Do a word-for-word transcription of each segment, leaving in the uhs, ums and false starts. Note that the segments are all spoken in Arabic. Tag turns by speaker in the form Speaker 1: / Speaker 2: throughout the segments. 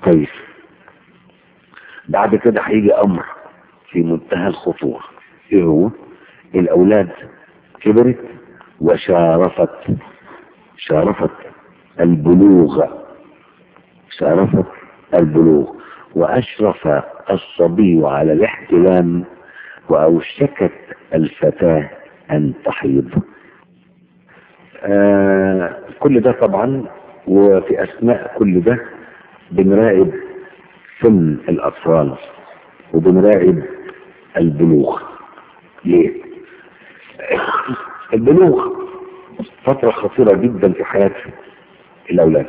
Speaker 1: طيب بعد كده هيجي امر في منتهى الخطورة. ايه هو؟ الاولاد كبرت وشارفت شارفت البلوغ شارفت البلوغ واشرف الصبي على الاحتلام واوشكت الفتاة ان تحيض. آه كل ده طبعا، وفي اثناء كل ده بنراقب سن الاطفال وبنراقب البلوغ. ليه؟ البلوغ فترة خطيرة جدا في حياة الاولاد.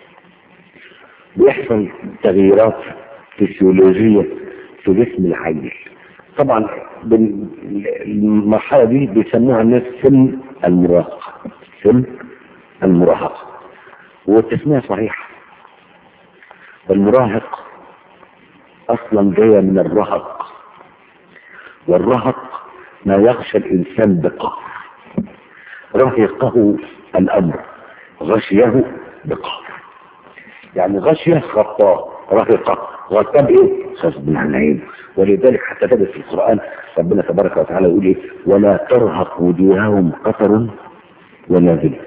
Speaker 1: بيحصل تغييرات فسيولوجية في جسم العيل. طبعا المرحلة دي بيسموها الناس سن المراهقة. سن المراهقة والتسمية صحيحة. المراهق اصلا جاية من الرهق، والرهق ما يغشى الانسان بقهر. رهقه الامر، غشيه بقهر. يعني غشيه خطاه، رهقه غطاه بايه؟ غصب عن العين. ولذلك حتى تجد في القران ربنا تبارك وتعالى يقول ايه؟ ولا ترهق وجوههم قتر ولا ذل.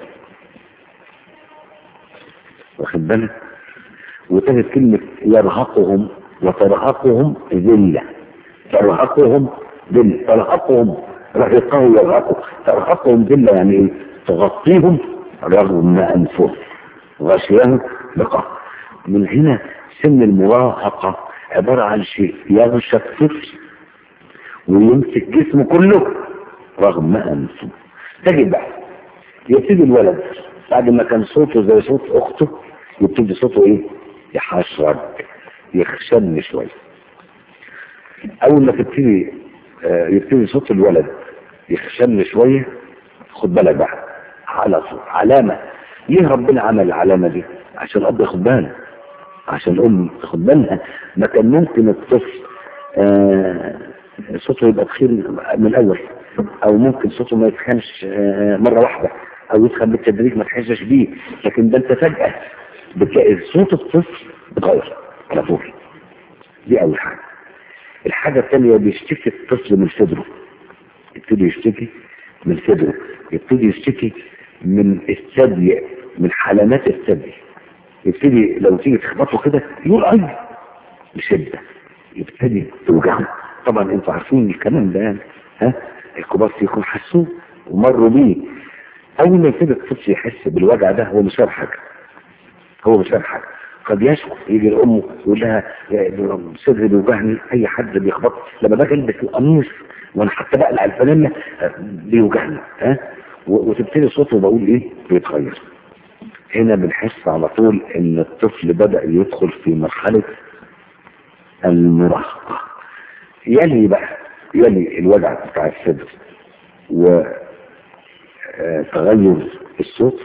Speaker 1: واخد بالك؟ وتجد كلمه يرهقهم وترهقهم ذله. ترهقهم ذله، ترهقهم رهقه يرهقه، ترهقهم ذله يعني ايه؟ تغطيهم رغم انفهم، غشيهم بقهر. من هنا سن المراهقه عباره عن شيء يغشى الطفل ويمسك جسمه كله رغم انفه. تجد بقى يبتدي الولد بعد ما كان صوته زي صوت اخته يبتدي صوته ايه؟ يحشرج، يخشن شويه. اول ما تبتدي آه يبتدي صوت الولد يخشن شويه، خد بالك بقى على صوت علامه. ليه ربنا عمل العلامه دي؟ عشان الاب ياخد باله، عشان الام تاخد بالها. ما كان ممكن الطفل آه صوته يبقى بخير من الاول، او ممكن صوته ما يتخنش آه مره واحده، او يتخن بالتدريج ما تحسش بيه. لكن ده انت فجاه بتلاقي صوت الطفل اتغير على طول. دي اول حاجه. الحاجه الثانيه بيشتكي الطفل من صدره، يبتدي يشتكي من صدره، يبتدي يشتكي من الثدي، من حلمات الثدي. يبتدي لو تيجي تخبطه كده يقول اي بشده، يبتدي توجعه. طبعا انتوا عارفين الكلام ده يعني، ها الكبار يكون حسوه ومروا بيه. اول ما يبتدي الطفل يحس بالوجع ده هو مش فاهم حاجه، هو مش فاهم حاجه. قد يشكو، يجي لامه يقول لها صدري بيوجعني. اي حد بيخبط لما باجي البس القميص وانا حتى بقلع الفانيلا بيوجعني، ها وتبتدي صوته بقول ايه؟ بيتغير. هنا بنحس على طول ان الطفل بدأ يدخل في مرحلة المراهقة. يلي بقى يلي الوجع بتاع الصدر وتغير الصوت،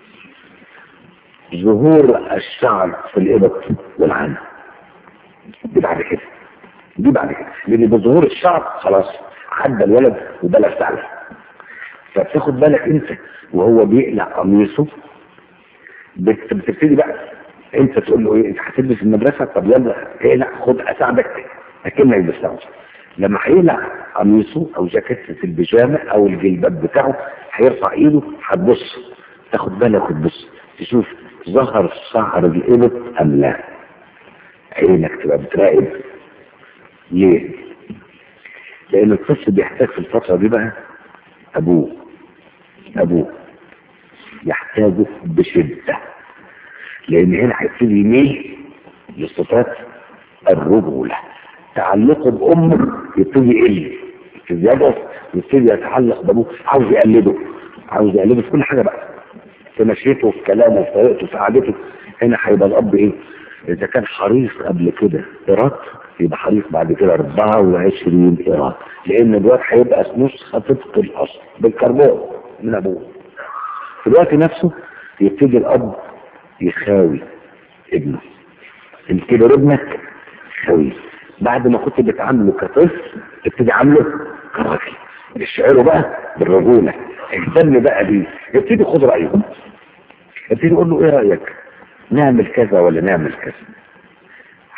Speaker 1: ظهور الشعر في الإبط والعانة. دي بعد كده دي بعد كده لان بظهور الشعر خلاص عدى الولد وبلغ فعلا. فبتاخد بالك انت وهو بيقلع قميصه، بتبتدي بقى انت تقول له ايه؟ انت هتلبس المدرسه؟ طب يلا اقلع، خد اساعدك اكنك بتساعده. لما هيقلع قميصه او جاكيته البيجامه او الجلباب بتاعه هيرفع ايده، هتبص تاخد بالك وتبص تشوف ظهر شعر الابط ام لا. عينك تبقى بتراقب. ليه؟ لان الطفل بيحتاج في الفتره دي بقى ابوه ابوه يحتاجه بشده، لان هنا هيبتدي يميل لصفات الرجوله. تعلقه بامه يبتدي يقل، يبتدي يضعف، يبتدي يتعلق بابوه، عاوز يقلده عاوز يقلده في كل حاجه بقى، في مشيته، في كلامه، في طريقته، في قعدته. هنا هيبقى الاب ايه؟ اذا كان حريص قبل كده ايراد، يبقى حريص بعد كده أربعة وعشرين ايراد، لان الوقت هيبقى نسخه طبق الاصل بالكربون من ابوه. في الوقت نفسه يبتدي الاب يخاوي ابنه. انت كده ابنك خاوي، بعد ما كنت بتعامله كطفل تبتدي عامله كراجل، اشعره بقى بالرجوله، اهتم بقى بيه، يبتدي خد رايه، يبتدي يقول له ايه رايك؟ نعمل كذا ولا نعمل كذا؟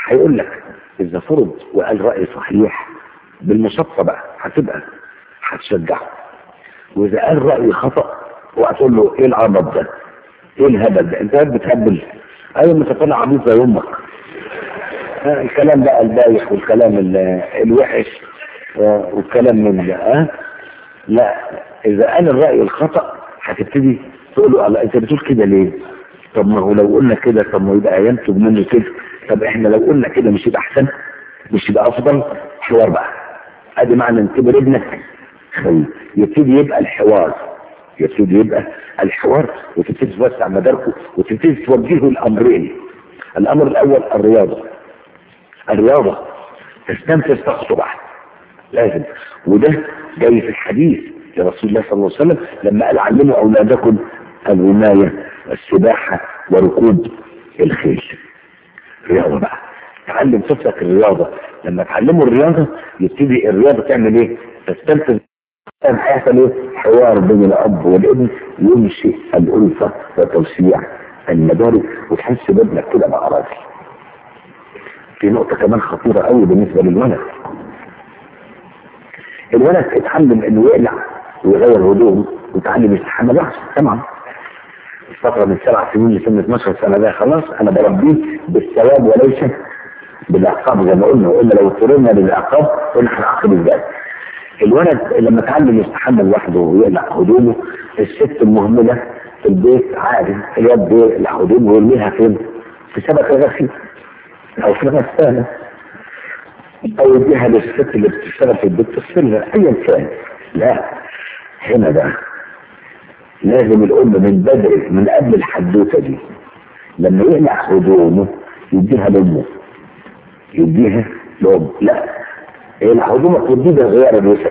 Speaker 1: هيقول لك اذا فرض وقال رأي صحيح بالمشقة بقى هتبقى هتشجعه، واذا قال رأي خطأ وهتقول له ايه العبط ده، ايه الهبل ده، انت بتهبل، ايوه انت طالع عبيط زي امك. الكلام بقى البايخ والكلام الوحش والكلام من ده. اه لا، اذا قال الرأي الخطأ هتبتدي تقول له الله انت بتقول كده ليه؟ طب ما هو لو قلنا كده طب ما يبقى ينتج منه كده، طب احنا لو قلنا كده مش يبقى احسن، مش يبقى افضل؟ حوار بقى، ادي معنى ان كبر ابنك يبتدي يبقى الحوار، يبتدي يبقى الحوار وتبتدي توسع مداركه وتبتدي توجهه الامرين. الامر الاول الرياضه، الرياضه تستنفذ طاقته بقى لازم، وده جاي في الحديث لرسول الله صلى الله عليه وسلم لما قال علموا اولادكم الرمايه السباحه وركوب الخيل. رياضه بقى، تعلم طفلك الرياضه، لما تعلمه الرياضه يبتدي الرياضه تعمل ايه؟ تستنفذ، هيحصل ايه؟ حوار بين الاب والابن، يمشي الالفه وتوسيع المدارك، وتحس بابنك كده بقى راجل. في نقطه كمان خطيره قوي بالنسبه للولد، الولد اتعلم انه يقلع ويغير هدومه ويتعلم يستحمى لوحده طبعا. الفتره من سبع سنين لسن اتناشر سنه ده خلاص انا بربيه بالثواب وليس بالعقاب زي ما قلنا، والا لو اضطررنا للعقاب قلنا هنعاقب ازاي؟ الولد لما اتعلم يستحمى لوحده ويقلع هدومه، الست المهمله في البيت عادي الواد بيقلع هدومه ويرميها فين؟ في سبك الغسيل او في غساله، او يديها للست اللي بتشتغل في البيت تغسلها ايا كان. لا، هنا بقى لازم الام من بدري من قبل الحدوته دي لما يقلع هدومه يديها لامه، يديها لامه. لا، يقلع هدومك وتديه بالغيار الوسخ،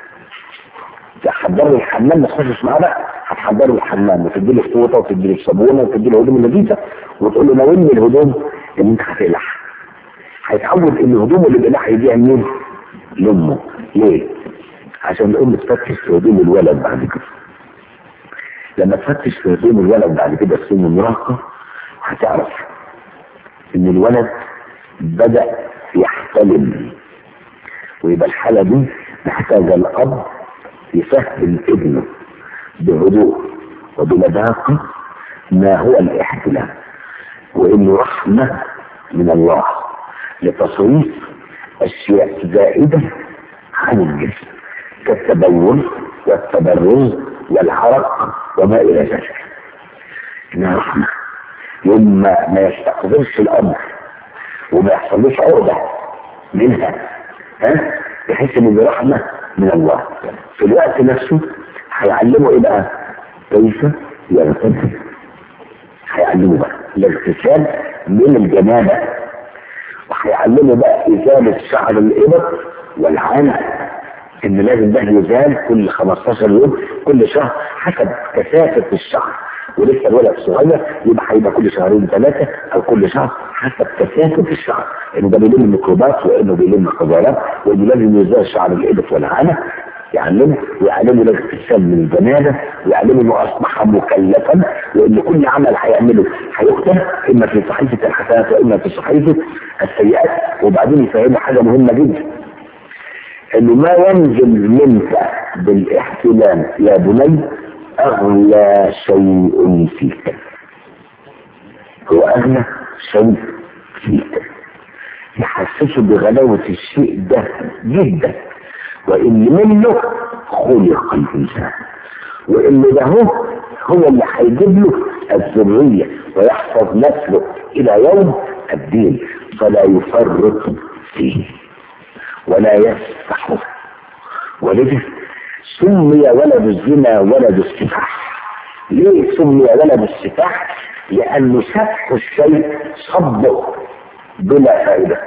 Speaker 1: تحضر له الحمام ما تخشش معاه بقى، هتحضر له الحمام وتدي له فوطه وتدي له صابونه وتدي له هدوم نظيفه وتقول له ناولني الهدوم اللي انت هتقلعها. هيتعود ان الهدوم اللي بيقلعها يديها لمين؟ لامه. ليه؟ عشان الام تفتش في هدوم الولد بعد كده. لما تفتش في هدوم الولد بعد كده في سن المراهقه هتعرف ان الولد بدأ يحتلم، ويبقى الحالة دي محتاجة الأب يفهم ابنه بهدوء وبلباقة ما هو الاحتلام، وإنه رحمة من الله لتصريف أشياء زائدة عن الجسم كالتبول والتبرز والعرق وما إلى ذلك. إنها رحمة، يوم ما, ما يستقبلش الأمر وما يحصلوش عقدة منها، ها، بحيث ان برحمة من الله. في الوقت نفسه هيعلمه ايه بقى؟ كيف يغتسل، هيعلمه بقى الاغتسال من الجنابة، وهيعلمه بقى ازالة شعر الابط والعانة، ان لازم ده يزال كل خمستاشر يوم كل شهر حسب كثافة الشعر، ولسه الولد صغير يبقى هيبقى كل شهرين ثلاثة او كل شهر حسب كثافة الشعر، انه ده بيلم الميكروبات وانه بيلم الحجرات وانه لازم يزال شعر الابط والعانة. يعلمه ويعلمه الاغتسال من الجنابة، ويعلمه انه اصبح مكلفا وان كل عمل هيعمله هيكتب اما في صحيفة الحسنات واما في صحيفة السيئات. وبعدين يفهمه حاجة مهمة جدا، انه ما ينزل منك بالاحتلام يا بني اغلى شيء فيك، هو اغلى شيء فيك، يحسسه بغلاوة الشيء ده جدا، وان منه خلق الانسان، وان ده هو هو اللي هيجيب له الذرية ويحفظ نسله الى يوم الدين، فلا يفرط فيه ولا يسفحه. ولذا سمي ولد الزنا ولد السفاح. ليه سمي ولد السفاح؟ لأنه سفح الشيء صبه بلا فائدة.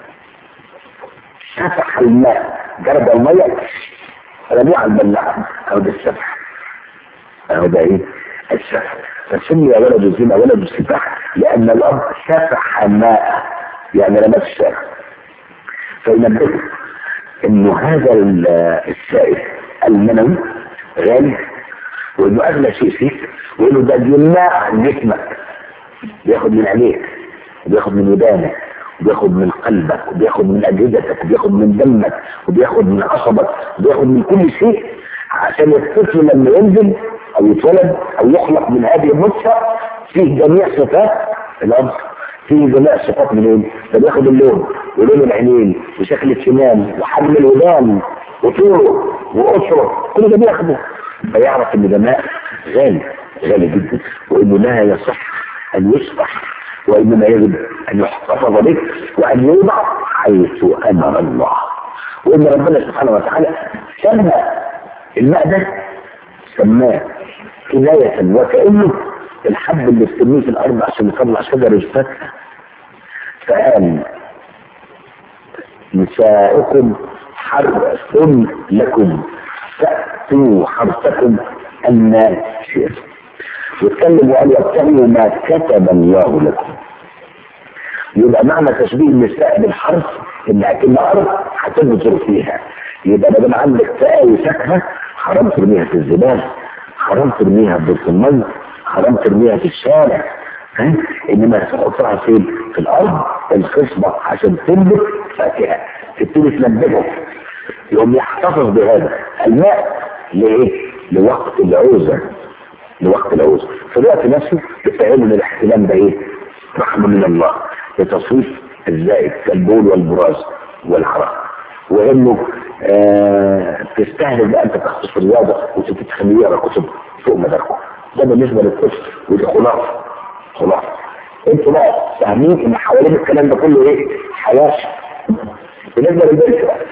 Speaker 1: سفح الماء، جرب المية رميه على البلاعة، أو ده السفح، أو ده إيه؟ السفح. فسمي ولد الزنا ولد السفاح لأن الأب سفح ماء، يعني رمى في الشارع. فينبهه انه هذا السائل المنوي غالي، وانه اغلى شيء فيك، وانه ده بيمنع عن جسمك، بياخد من عينيك وبياخد من ودانك بياخد من قلبك وبياخد من اجهزتك وبياخد من دمك وبياخد من عصبك وبياخد من كل شيء، عشان الطفل لما ينزل او يتولد او يخلق من هذه النطفه فيه جميع صفات الاب، فيه جميع صفات منين؟ ده بياخد اللون ولون العينين وشكل السنان وحجم الودان وطوله وقصره، كل ده بياخده، فيعرف ان ده ماء غالي غالي جدا، وانه لا يصح ان يصبح، وانما يجب ان يحتفظ به وان يوضع حيث امر الله. وان ربنا سبحانه وتعالى سمى الماء ده سماه كناية وكأنه الحب اللي بترميه في الارض عشان يطلع شجر الفاكهة، فقال نساؤكم حرث لكم فأتوا حرثكم أن شئتم، واتكلم وقال وابتغوا ما كتب الله لكم. يبقى معنى تشبيه النساء بالحرث ان اكل ارض هتنظر فيها، يبقى بدل عندك تقاوي فاكهه حرام ترميها في الزباله، حرام ترميها في بيت الميه، حرام ترميها في الشارع، ها؟ انما تحطها فين؟ في الارض الخصبه عشان تنبت فاكهه تبتدي تنبتها، يقوم يحتفظ بهذا الماء لايه؟ لوقت العوزه، لوقت العوزه. في الوقت نفسه بتفهم ان الاحتلام ده ايه؟ رحمه من الله لتصويف الزائد كالبول والبراز والعرق، وانه آه تستهدف بقى انت تخصص الرياضه وتتخليه يقرا كتب فوق مداركم. ده بالنسبه للطفل، ودي خلاصه خلاص. انتوا بقى فاهمين ان حوالين الكلام ده كله ايه؟ حياه. بالنسبه للبنت بقى،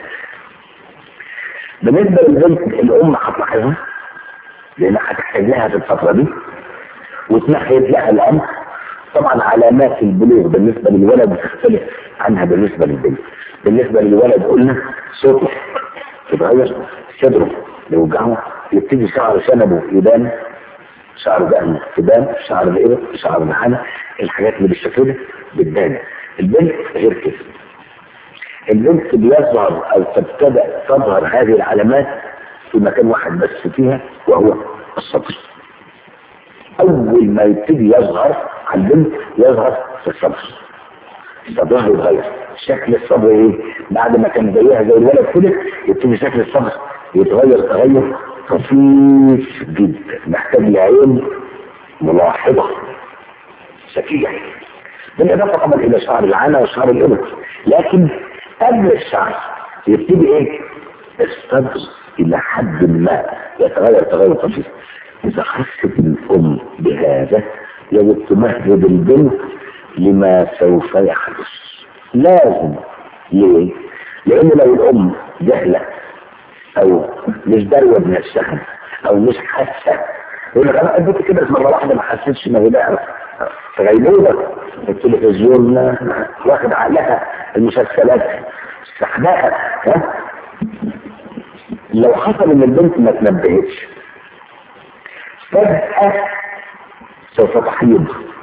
Speaker 1: بالنسبه للبنت الام هتلاحظها لانها هتحتاج لها في الفتره دي وتمهد لها الامر. طبعا علامات البلوغ بالنسبه للولد بتختلف عنها بالنسبه للبنت. بالنسبه للولد قلنا صوته يتغير، صدره يوجعه، يبتدي شعر شنبه يبان، شعر دقنه يبان، شعر الإبر، شعر الحنة، الحاجات اللي بالشكل ده بتبان. البنت غير كده، البنت بيظهر او تبتدأ تظهر هذه العلامات في مكان واحد بس فيها وهو الصدر. اول ما يبتدي يظهر على البنت يظهر في الصدر، الصدر يتغير. شكل الصدر ايه؟ بعد ما كان زيها زي الولد كده يبتدي شكل الصدر يتغير تغير طفيف جدا، محتاج لعين ملاحظه ذكيه، بالاضافه طبعا الى شعر العانه وشعر الابط. لكن قبل الشعر يبتدي ايه؟ الصدر الى حد ما يتغير تغير طفيف. اذا حست الام بهذا يجب تمهد البنت لما سوف يحدث، لازم. ليه؟ لان لو الام جهله او مش داروه بنفسها او مش حاسه، يقول لك انا اديت كده مره واحده ما حسيتش ما هي بقى في غيبوبه، التلفزيون واخد عقلها، المسلسلات استحداها. ها؟ لو حصل ان البنت ما تنبهتش فجأة سوف تحيض،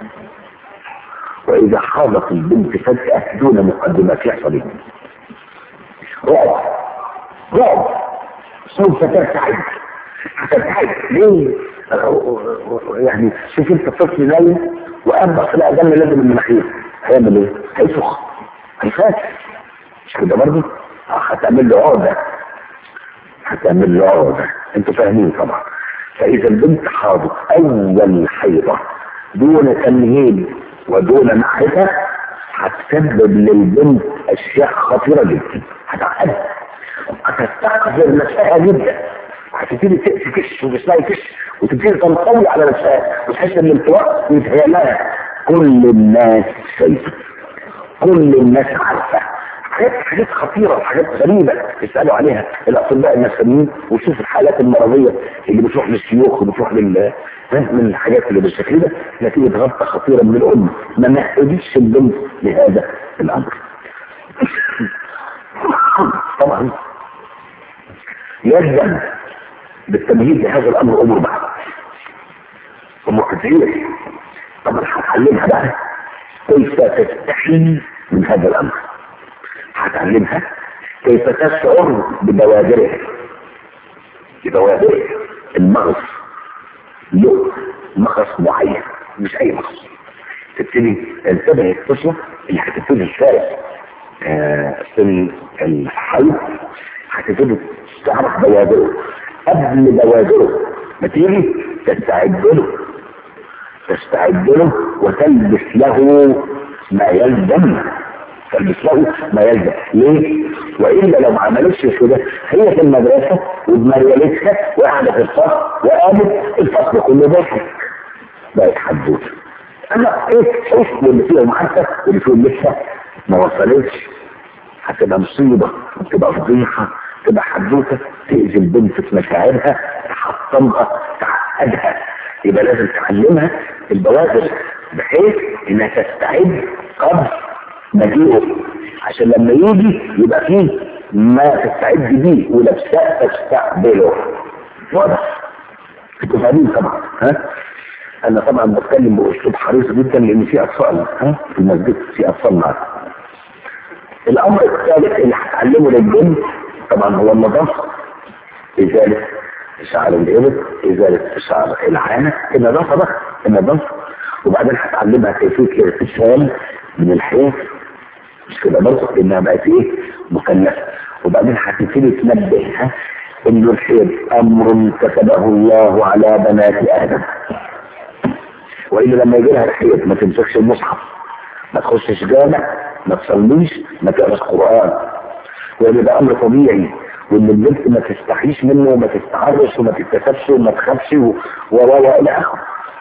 Speaker 1: واذا حاضت البنت فجأة دون مقدمات يحصل ايه؟ رعب رعب، سوف ترتعد هترتعد. ليه؟ يعني شوف انت الطفل نايم وقبض في الاذان لازم المناخير، هيعمل ايه؟ هيفخ، هيخاف، مش كده برضه؟ هتعمل له عقده، هتعمل له عقده، انتوا فاهمين طبعا. فاذا البنت حاضت اول حيضه دون تمهيد ودون معرفه هتسبب للبنت اشياء خطيره جدا، هتعقدها، هتستقذر نفسها جدا، هتبتدي تكش وجسمها يكش وتبتدي تنطوي على نفسها وتحس ان الانطواء يتهيأ لها. كل الناس شايفه، كل الناس عارفه، حاجات حاجات خطيره، حاجات غريبه يسالوا عليها الاطباء النفسيين ويشوفوا الحالات المرضيه اللي بتروح للشيوخ وبتروح لل من الحاجات اللي بالشكل ده نتيجه غلطه خطيره من الام ما مهدتش البنت لهذا الامر. طبعا يلزم بالتمهيد لهذا الامر امور بعد امور كثير. طبعا هتعلمها بقى كيف تستحي من هذا الامر، هتعلمها كيف تشعر ببوادرها، ببوادرها. المغص له مغص معين، مش اي مغص. تبتدي انتبه الطفله اللي هتبتدي الفارق آه في الحي هتبتدي تعرف بوادره قبل بوادره ما تيجي تستعد له تستعد له وتلبس له ما يلزم تلبس له ما يلزم. ليه؟ والا لو ما عملتش كده هي في المدرسه وبمريالتها وقاعده في الفصل وقامت الفصل كله ضحك بقت حدوته. انا ايه حسن اللي فيهم حتى واللي فيهم لسه ما وصلتش هتبقى مصيبه تبقى فضيحه تبقى حدوته تأذي البنت في مشاعرها تحطمها تعقدها. يبقى لازم تعلمها البوادر بحيث انها تستعد قبل مجيئه عشان لما يجي يبقى فيه ما تستعد بيه ولبساء تستقبله. واضح؟ انتوا فاهمين طبعا. ها انا طبعا بتكلم باسلوب حريص جدا لان في اطفال ها في المسجد في اطفال معاك. الامر الثالث اللي هتعلمه للبنت طبعا هو النظافه. ازاله شعر الابط ازاله شعر العانه النظافه بقى النظافه. وبعدين هتعلمها كيفيه الاغتسال من الحيض مش كده برضه لانها بقت ايه مكلفه. وبعدين هتبتدي تنبهها انه الحيض امر كتبه الله على بنات ادم والا لما يجي لها الحيض ما تمسكش المصحف ما تخشش جامع ما تصليش ما تقراش قران وان ده امر طبيعي وان البنت ما تستحيش منه وما تستعرش وما تتكسفش وما تخافش و الى اخره.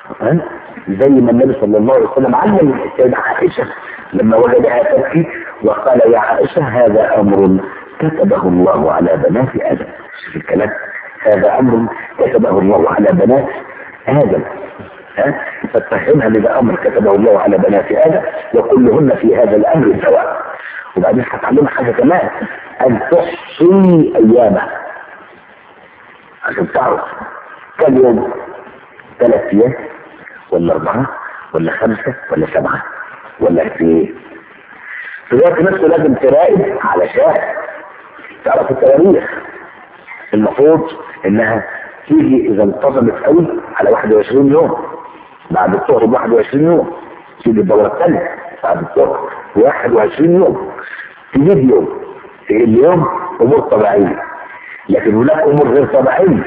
Speaker 1: زي ما النبي صلى الله عليه وسلم علم السيدة عائشة لما وجدها تبكي وقال يا عائشة هذا امر كتبه الله على بنات ادم. شوف الكلام هذا امر كتبه الله على بنات ادم. ها فتفهمها ان ده امر كتبه الله على بنات ادم وكلهن في هذا الامر سواء. وبعدين هتعلمها حاجه كمان ان تحصي ايامها عشان تعرف كم يوم ثلاث ايام ولا اربعه ولا خمسه ولا سبعه ولا قد ايه. في الوقت نفسه لازم تراقب علشان تعرف التواريخ. المفروض انها تيجي اذا انتظمت قوي على واحد وعشرين يوم بعد الظهر ب واحد وعشرين يوم تيجي الدوره الثانيه بعد الظهر واحد وعشرين يوم تزيد يوم في اليوم امور طبيعيه. لكن هناك امور غير طبيعيه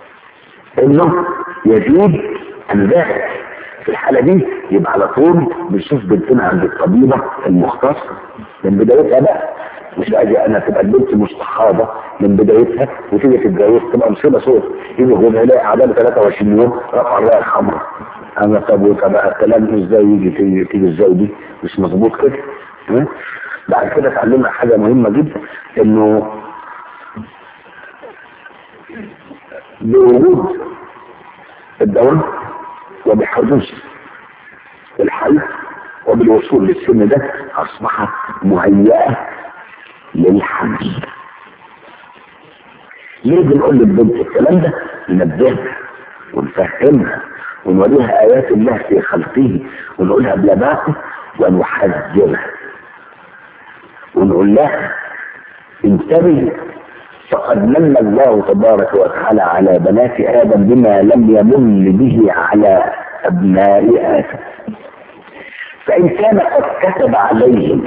Speaker 1: انه يزيد عن ذلك. في الحاله دي يبقى على طول بنشوف بنتنا عند الطبيبه المختصه من بدايتها بقى مش لاجي انا تبقى البنت مستحاضه من بدايتها وتيجي تتجوز تبقى مصيبه سودة يجي يقول لها عدد ثلاثة وعشرين يوم رفع الرايه الحمراء. انا طب وبقى الكلام ازاي يجي تيجي ازاي دي مش مظبوط كده. بعد كده اتعلمنا حاجه مهمه جدا انه بوجود الدواء وبحدوث الحل وبالوصول للسن ده اصبحت مهيئه للحمل. ليه بنقول للبنت الكلام ده؟ ننبهها ونفهمها ونوريها ايات الله في خلقه ونقولها بلباقه ونحذرها ونقول لها انتبهي فقد من الله تبارك وتعالى على بنات ادم بما لم يمن به على ابناء ادم. فان كان قد كتب عليهم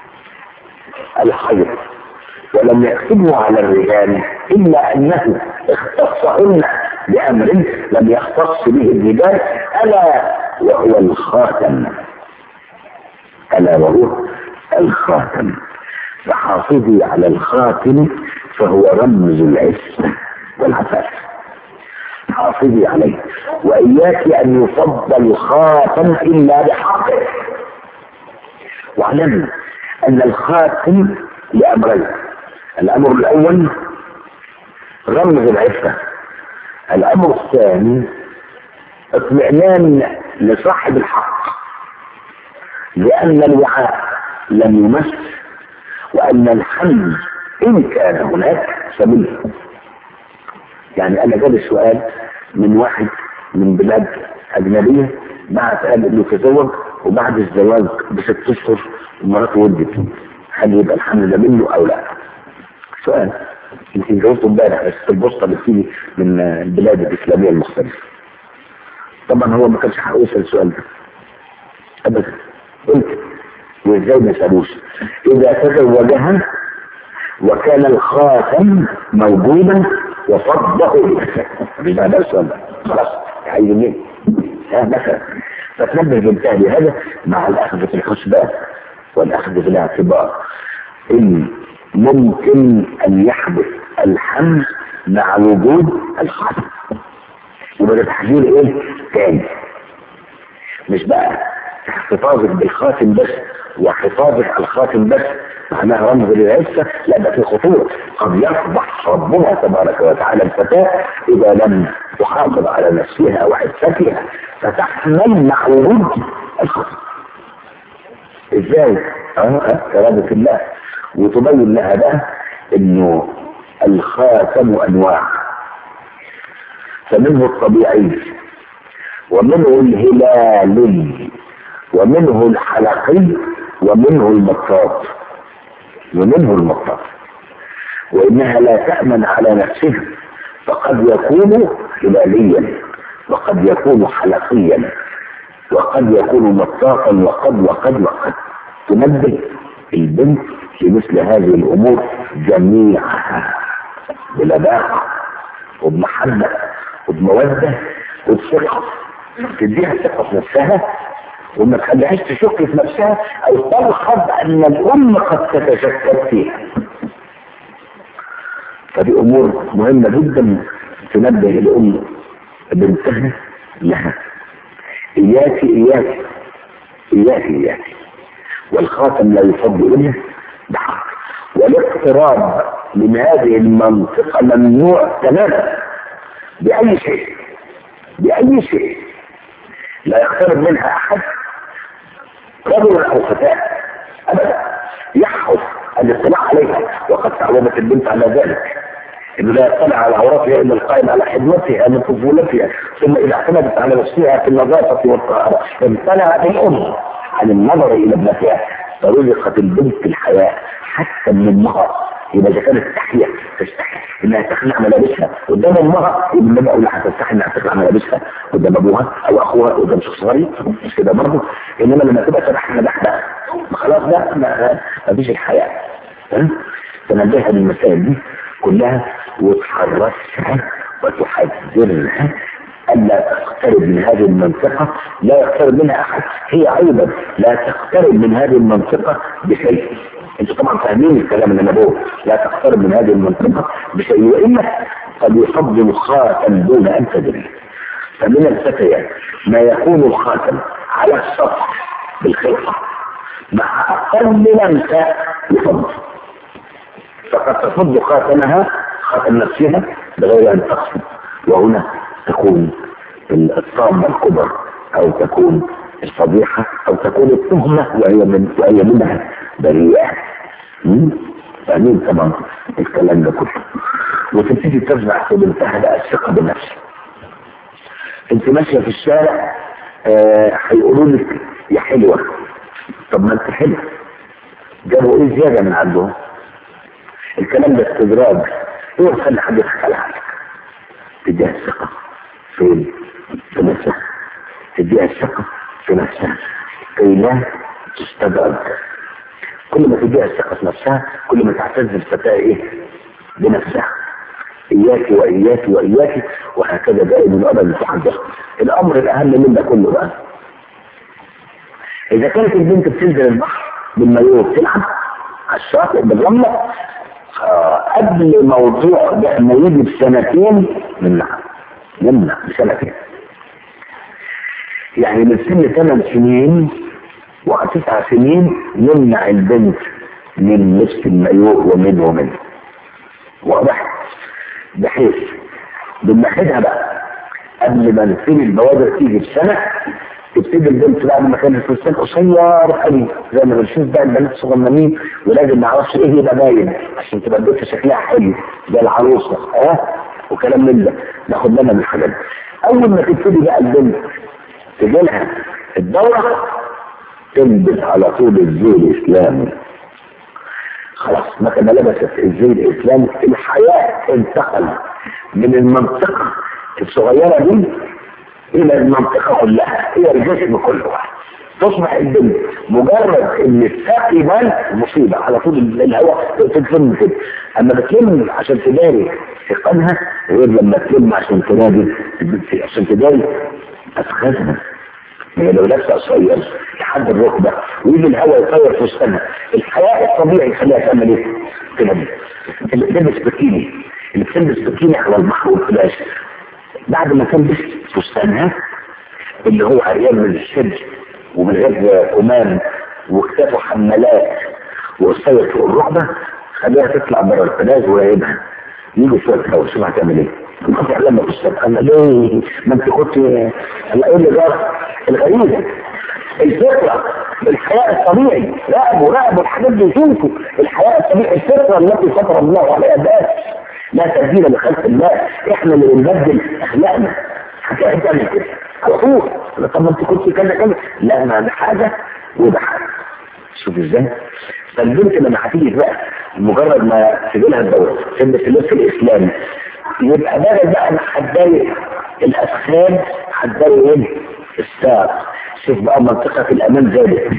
Speaker 1: الحيض ولم يكتبه على الرجال الا انه اختصهن بامر لم يختص به الرجال الا وهو الخاتم. الا وهو الخاتم. فحافظي على الخاتم فهو رمز العصمة والعفاف. حافظي عليه واياك ان يفضل الخاتم الا بحقه. واعلمي ان الخاتم لامرين. الامر الاول رمز العفة. الامر الثاني اطمئنان لصاحب الحق لان الوعاء لم يمس وان الحمل ان كان هناك فمنه. يعني انا جالي سؤال من واحد من بلاد اجنبيه بعد قال انه تزوج وبعد الزواج بست اشهر ومراته ولدت هل يبقى الحمل ده منه او لا؟ سؤال يمكن جاوبته امبارح بس في البوسطه اللي فيه من البلاد الاسلاميه المختلفه. طبعا هو ما كانش حق يسال السؤال ده ابدا. قلت وازاي ما سالوش؟ اذا تزوجها وكان الخاتم موجودا وصده بما نفسه خلاص عايز منين؟ ها مثلا فتنبه بنتها لهذا مع الاخذ في الحسبان والاخذ في الاعتبار ان ممكن ان يحدث الحمل مع وجود الخاتم. يبقى ده تحذير ايه؟ تاني، مش بقى احتفاظك بالخاتم بس وحفاظك على الخاتم بس معناها رمز للعفة، لا ده في خطورة. قد يفضح ربنا تبارك وتعالى الفتاة إذا لم تحافظ على نفسها أو عفتها فتحمل مع وجود الخاتم. ازاي؟ اه كرامة الله. وتبين لها بقى انه الخاتم انواع، فمنه الطبيعي ومنه الهلالي ومنه الحلقي ومنه المطاط ومنه المطاط وإنها لا تأمن على نفسها، فقد يكون هلاليا وقد يكون حلقيا وقد يكون مطاطا وقد وقد وقد. تنبه البنت لمثل هذه الأمور جميعها بلباقة وبمحبة وبمودة وبثقة، تديها ثقة في نفسها وما تخليهاش تشك في نفسها او تلحظ ان الام قد تتشكك فيها. فدي امور مهمة جدا تنبه الام بنتها لها. اياك اياك اياك اياك والخاتم لا يفضل الا بحق. والاقتراب من هذه المنطقة ممنوع تماما باي شيء باي شيء. لا يقترب منها احد رجل او فتاة ابدا، يحفظ الاطلاع عليها، وقد تعودت البنت على ذلك انه لا يطلع على عوراتها الا القائم على خدمتها من طفولتها، ثم اذا اعتمدت على نفسها في النظافه والطهاره امتنعت الام عن النظر الى ابنتها، فرزقت البنت الحياء حتى من امها. يبقى اذا كانت تحيا تستحي انها تخلع ملابسها قدام امها، يبقى بقى ولا هتستحي انها تخلع ملابسها قدام ابوها او اخوها قدام شخص غريب، مش كده برضه؟ انما لما تبقى سبحنا بحبها خلاص بقى ما فيش الحياء. تنبهها للمسائل دي كلها وتحرسها وتحذرها الا تقترب من هذه المنطقه، لا يقترب منها احد. هي ايضا لا تقترب من هذه المنطقه بشيء. انتوا طبعا فاهمين الكلام اللي انا بقوله، لا تقترب من هذه المنطقه بشيء، والا قد يفضل الخاتم دون ان تدري. فمن الفتيات ما يكون الخاتم على السطح بالخلقه مع اقل لمسه يفضل، فقد تفض خاتمها خاتم نفسها بغير ان تقصد، وهنا تكون الطامه الكبرى او تكون الفضيحه او تكون التهمه وهي من وهي منها بريئه. فاهمين طبعا الكلام ده كله. وتبتدي تزرع في بنتها بقى الثقه بنفسها. انت ماشيه في الشارع هيقولوا آه لك يا حلوه، طب ما انت حلوه، جابوا ايه زياده من عندهم؟ الكلام ده استدراج، هو خلي حد يضحك على حالك. تديها الثقه فين؟ في نفسها. تديها الثقه في نفسها كي لا تستدرج. كل ما تديها الثقه في نفسها كل ما تعتز الفتاه ايه؟ بنفسها. اياك واياك واياك وهكذا دائما ابدا تحدث. الامر الاهم من ده كله بقى، اذا كانت البنت بتنزل البحر بالمايوه بتلعب على الشاطئ بالرمله آه قبل موضوع ده ما يجي بسنتين نمنع نمنع بسنتين. يعني من سن ثمان سنين وتسع سنين نمنع البنت من لبس المايوه ومنه ومنه. واضح؟ بحيث بنمهدها بقى قبل ما نبتدي البوادر تيجي بسنه، تبتدي البنت بعد ما كان الفستان قصير قوي زي ما بنشوف بقى البنات الصغننين ولازم ما اعرفش ايه يبقى باين عشان تبقى البنت شكلها حلو زي العروسه اه وكلام من ده. ناخد بالنا من الحاجات دي. اول ما تبتدي بقى البنت تجي لها الدوره تلبس على طول الزي الاسلامي. خلاص ما كان لبست الزي الاسلامي، الحياة انتقل من المنطقة الصغيرة دي الى المنطقة كلها، هي الجسم كله. تصبح البنت مجرد ان الساق يبان مصيبه على طول الهواء تتلم كده. اما بتلم عشان تداري ثقلها غير لما تلم عشان تداري عشان تداري اسخانها. يعني لو لابسه قصير لحد الركبه ويجي الهواء يطير فستانها، الحياه الطبيعي يخليها تعمل ايه؟ تلم. اللي بتلبس بكيني اللي بتلبس بكيني على البحر والفلاش بعد ما تلبس فستانها اللي هو عريان من الشد ومن غير كمان وكتافه حمالات وقصير فوق الركبه، خليها تطلع بره الفلاج ويعيبها. يجي شويه هوا شوف هتعمل ايه؟ انت لما تشتغل انا ليه؟ ما انت كنت انا ايه اللي جرى؟ الغريبه الفطره الحياه الطبيعي. راقبوا راقبوا الحاجات دي يشوفوا الحياه الطبيعي الفطره التي فطر الله عليها بس لا تبديل لخلق الله. احنا اللي بنبدل اخلاقنا. هتلاقي تعمل كده على طول. طب ما انت كنت كذا كذا. لا انا ده حاجه وده حاجه. شوف ازاي؟ فالبنت لما هتيجي بقى مجرد ما تجي لها الدوره تلبس اللبس الاسلامي يبقى بدل بقى انا هتضايق الاسخان هتضايق ايه؟ الساق. شوف بقى منطقه الامان زادت.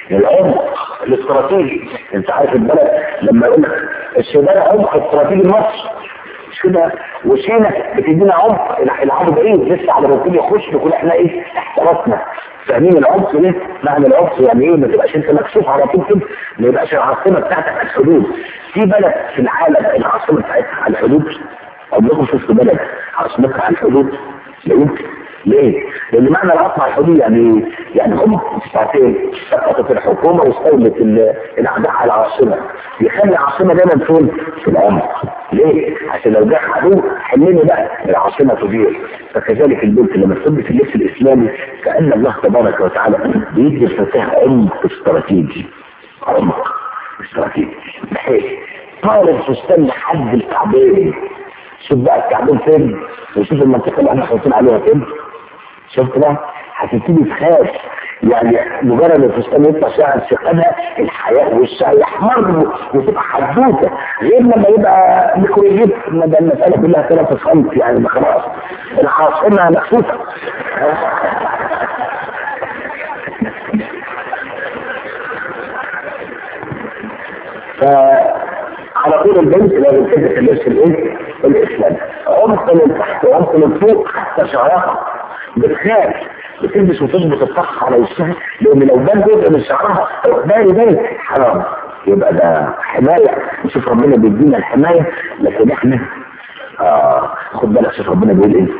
Speaker 1: العمق الاستراتيجي. انت عارف البلد لما يقول لك السودان عمق استراتيجي مصر مش كده، وسينا بتدينا عمق العرض ايه لسه على الركوب يخش يقول احنا ايه احترسنا. فاهمين العمق ده؟ معنى العمق يعني ايه؟ ما تبقاش انت مكشوف على طول كده، ما يبقاش العاصمه بتاعتك على الحدود. في بلد في العالم العاصمه بتاعتها على الحدود؟ عمركم شفتوا بلد عاصمتها على الحدود؟ لا يمكن. ليه؟ لان معنى العاصمه على الحدود يعني يعني هم ساعتين سقطت الحكومه واستولت الاعداء على العاصمه. يخلي العاصمه دايما فين؟ في العمق. ليه؟ عشان لو جه عدو حلني بقى العاصمه تضيع. فكذلك البنت لما تلبس اللبس الاسلامي كان الله تبارك وتعالى بيدي الفتاه عمق استراتيجي. عمق استراتيجي بحيث طال الفستان لحد الكعبين. شوف بقى الكعبين فين وشوف المنطقه اللي احنا حاطين عليها فين. شفت بقى؟ هتبتدي تخاف. يعني مجرد الفستان يطلع شعر ثقلها الحياه والشعر يحمر وتبقى حدوته غير لما يبقى ميكروجيب. ده المساله كلها ثلاثة سم يعني خلاص العاصمه مكشوفه. فعلى طول البنت لازم تلبس اللبس الايه؟ الاسلامي. عمق من تحت وعمق من فوق حتى شعرها بتخاف بتلبس وتظبط الطرح على وشها لان لو بان جزء من شعرها باين باين حرام. يبقى ده حمايه. نشوف ربنا بيدينا الحمايه لكن احنا آه خد بالك شوف ربنا بيقول ايه؟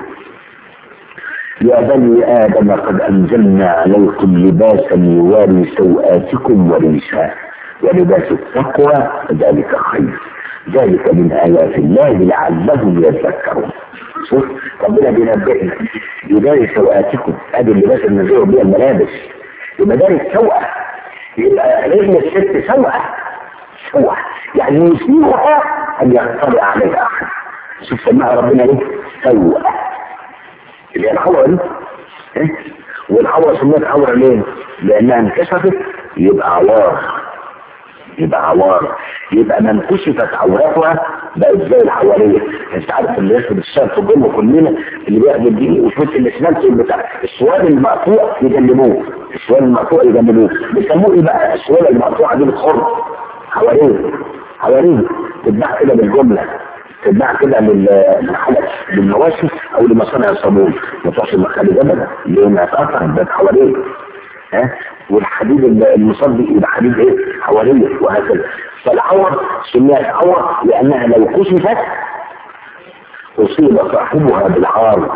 Speaker 1: يا بني ادم قد انزلنا عليكم لباسا يواري سوآتكم وريشا ولباس التقوى ذلك خير ذلك من آيات الله لعلهم يذكرون. شوف ربنا بينبهنا يداري سوآتكم. ادي اللباس اللي نزلوا بيه الملابس يداري السوءة. يبقى رجل الست سوءة سوءة يعني يسيرها ان يطلع عليها احد. شوف سماها ربنا ايه؟ سوءة اللي هي العورة دي. إيه؟ والعورة سميت عورة ليه؟ لانها انكشفت يبقى عوار. يبقى عوار. يبقى من كشفت عورتها بقت زي الحواريه. انت عارف اللي ياخد الشرط كله كلنا اللي بياخد دي وشوف الاسنان بتاع السواد المقطوع يجنبوه. السواد المقطوع يجنبوه. بيسموه ايه بقى؟ السواد المقطوعه دي بتخر حواريه. حواريه تتباع كده بالجمله. تتباع كده للحلق للمواشي او لمصانع الصابون. ما تروحش المخالي ابدا لان هتقطع بقت حواريه. ها والحديد المصدي يبقى حديد ايه؟ حواريه وهكذا. فالعور سميت عور لانها لو كشفت اصيب صاحبها بالعار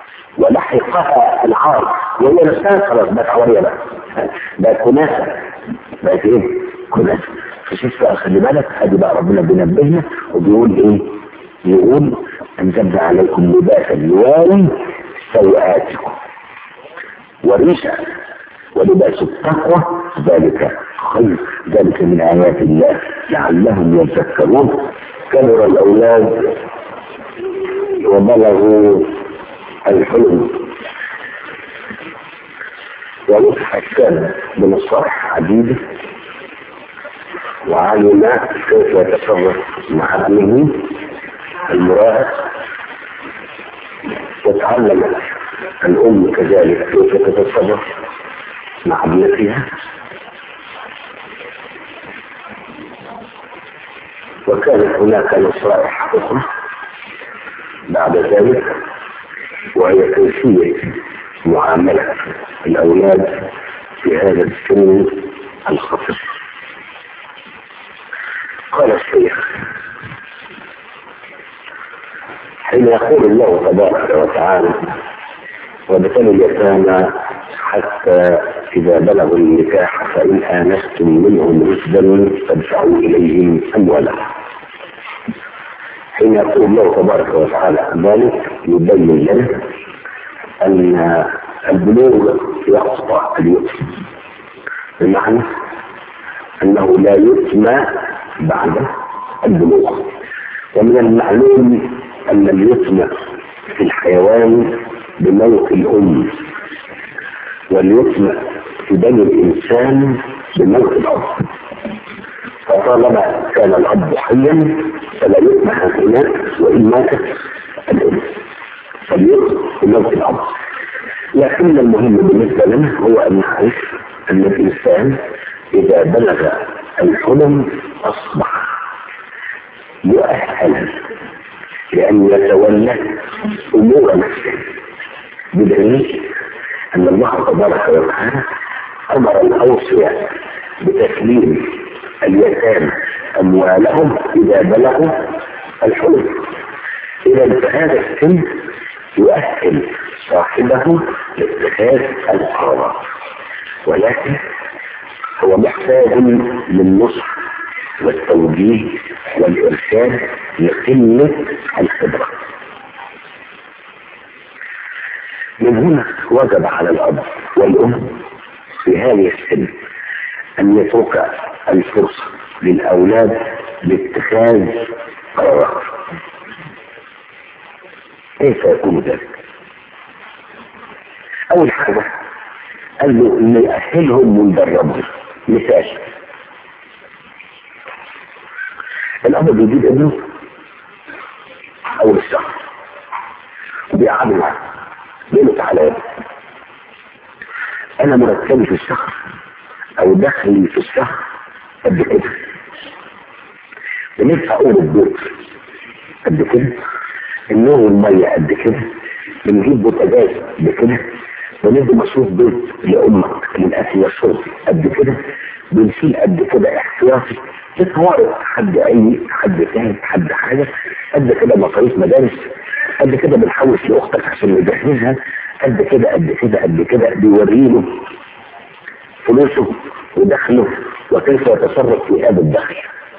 Speaker 1: ولحقها العار وهي نفسها خلاص بقت عوريه بقى. بقت كناسه. بقت ايه؟ كناسه. فشوف بقى خلي بالك ادي بقى ربنا بينبهنا وبيقول ايه؟ يقول انزلنا عليكم لباسا يواري سوآتكم وريشا ولباس التقوى ذلك خير ذلك من آيات الله لعلهم يذكرون. كبر الأولاد وبلغوا الحلم ونصح الكلام بنصائح عديدة وعلم كيف يتصرف مع ابنه المراهق وتعلم الأم كذلك كيف تتصرف مع ابنتها، وكانت هناك نصائح أخرى بعد ذلك، وهي كيفية معاملة الأولاد في هذا السن الخطير. قال الشيخ: حين يقول الله تبارك وتعالى: وابتلوا اليتامى حتى إذا بلغوا النكاح فإن آنستم منهم رشدا فادفعوا إليهم أموالهم. حين يقول الله تبارك وتعالى ذلك يبين لنا أن البلوغ يقطع اليتم، بمعنى أنه لا يتم بعد البلوغ. ومن المعلوم أن اليتم في الحيوان بموت الأم، واليتم في بني الإنسان بموت الأب. فطالما كان الأب حيا فلا يتم هنا، وإن ماتت الأم فاليتم بموت الأب. لكن المهم بالنسبة لنا هو أن نعرف أن الإنسان إذا بلغ الحلم أصبح يؤهل لأن يتولى أمور نفسه، بدليل أن الله تبارك وتعالى أمر الأوصياء بتسليم اليتامى أموالهم إذا بلغوا الحلم. إذا فهذا السن يؤهل صاحبه لاتخاذ القرارات، ولكن هو محتاج للنصح والتوجيه والإرشاد لقلة الخبرة. من هنا وجب على الأب والأم في هذه السن أن يترك الفرصة للأولاد لاتخاذ قرارات. كيف يكون ذلك؟ أول حاجة قال له إن يأهلهم ويدربهم. مثال: الأب بيجيب ابنه أول الشهر وبيقعد معاه، بيقول له: تعالى يا ابني، أنا مرتبي في الشهر أو دخلي في الشهر قد كده، بندفع أول البيت قد كده، النور والمية قد كده، بنجيب بوتاجاز قد كده، بندي مصروف بيت لأمك للأكل والشرب قد كده، بنشيل قد كده احتياطي للطوارئ، حد أي حد تاني حد حاجة قد كده، مصاريف مدارس قد كده، بنحوش لأختك عشان نجهزها قد كده قد كده قد كده. بيوريله فلوسه ودخله وكيف يتصرف في هذا الدخل.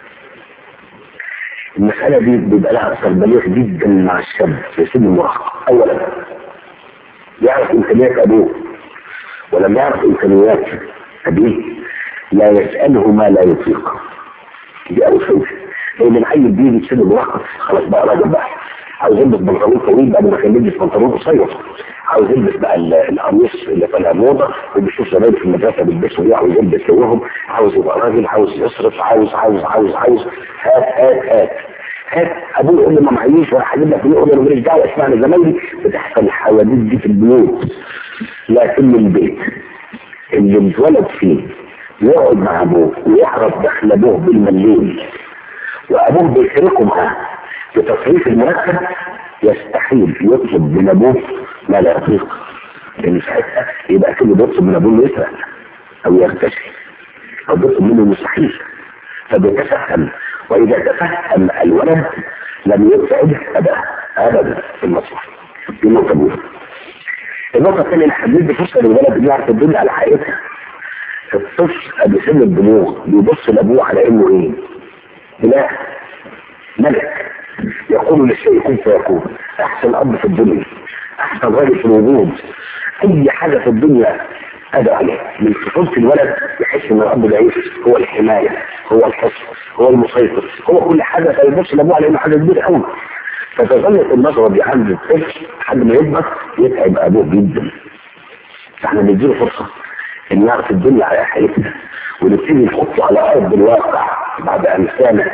Speaker 1: المسألة دي بيبقى لها أثر بليغ جدا مع الشاب في سن المراهقة. أولا يعرف إمكانيات أبوه، ولما يعرف إمكانيات أبيه لا يسأله ما لا يطيق. دي أول شيء. لأن العيل بيجي في سن المراهقة خلاص بقى راجل بقى، عاوز يلبس بنطلون طويل بعد ما كان يلبس بنطلون قصير، عاوز يلبس بقى القميص اللي طالع موضه وبيشوف زمايله في المدرسه بيلبسوا ايه، عاوز يلبس زيهم، عاوز يبقى راجل، عاوز يصرف، عاوز عاوز عاوز عاوز هات هات هات هات. ابوه يقول له ما معيش ولا هجيب لك، يقول له ماليش دعوه، اسمعني زمايلي. بتحصل الحوادث دي في البيوت. لكن البيت اللي اتولد فيه يقعد مع ابوه ويعرف دخل ابوه بالمليون وابوه بيشاركه معاه في تصريف المرتب، يستحيل يطلب من ابوه ما لا يطيق، لان ساعتها يبقى كله بيطلب من ابوه يسرق او يرتشي او بيطلب منه مستحيل. فبيتفهم، واذا تفهم الولد لم يسعد اباه ابدا في المصلحه. دي نقطه اولى. النقطه الثانيه اللي حددت فرصه للولد انه يعرف الدنيا على حقيقتها. الطفل قبل سن البلوغ بيبص لابوه على انه ايه؟ اله، ملك، يقول للشيء كن فيكون، احسن اب في الدنيا، احسن راجل في الوجود، اي حاجه في الدنيا ادعى عليه. من طفوله الولد يحس ان الاب ده هو الحمايه، هو الحصن، هو المسيطر، هو كل حاجه، فيبص لابوه على انه حاجه كبيره قوي. فتظلت النظره دي عند الطفل لحد ما يكبر يتعب ابوه جدا. فاحنا نديله فرصه ان يعرف الدنيا على حقيقتها، ونبتدي نحطه على ارض الواقع بعد ان كان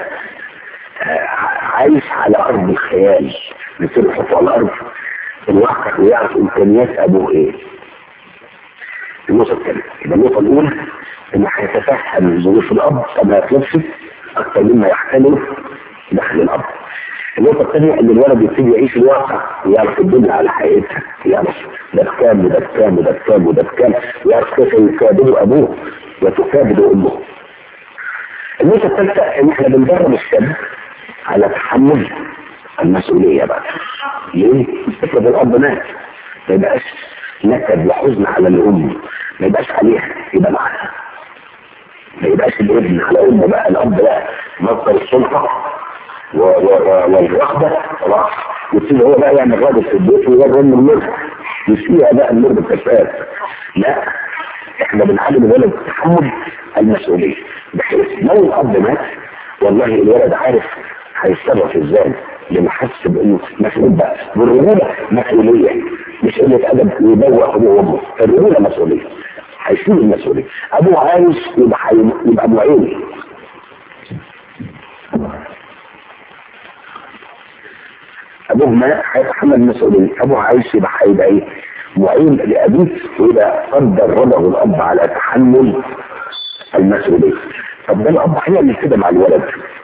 Speaker 1: عايش على ارض الخيال. نبتدي نحطه على ارض الواقع ويعرف امكانيات ابوه ايه. النقطة الثانية، يبقى النقطة الأولى إن هيتفهم ظروف الأب فما يطلبش أكثر مما يحتمله داخل الأب. النقطة الثانية إن الولد يبتدي يعيش الواقع ويعرف الدنيا على حقيقتها، يعرف ده بكام وده بكام وده بكام وده بكام، ويعرف كيف يكابده أبوه وتكابد أمه. النقطة الثالثة إن إحنا بندرب الشاب على تحمل المسؤولية بقى. ليه؟ افرض الأب مات ما يبقاش نكد وحزن على الأم، ما يبقاش عليها، يبقى معاها. ما يبقاش الابن على أمه بقى، الأب بقى مصدر السلطة والرغبة خلاص، يبتدي هو بقى يعمل راجل في البيت ويجرب من المرض يسيها بقى المرض الكفاف. لا، احنا بنعلم الولد تحمل المسؤولية، بحيث لو الأب مات والله الولد عارف هيتصرف ازاي، لما حس بانه مسؤول بقى. والرجولة مسؤولية، مش قلة أدب يبوأ أبوه وأمه، الرجولة مسؤولية، هيشيل المسؤولية. أبوه عايش يبقى حي... يبقى معين. أبوه ما هيتحمل المسؤولية، أبوه عايش يبقى هيبقى إيه؟ معين لأبيه، ويبقى قد دربه الأب على تحمل المسؤولية. طب ده الأب هيعمل كده مع الولد.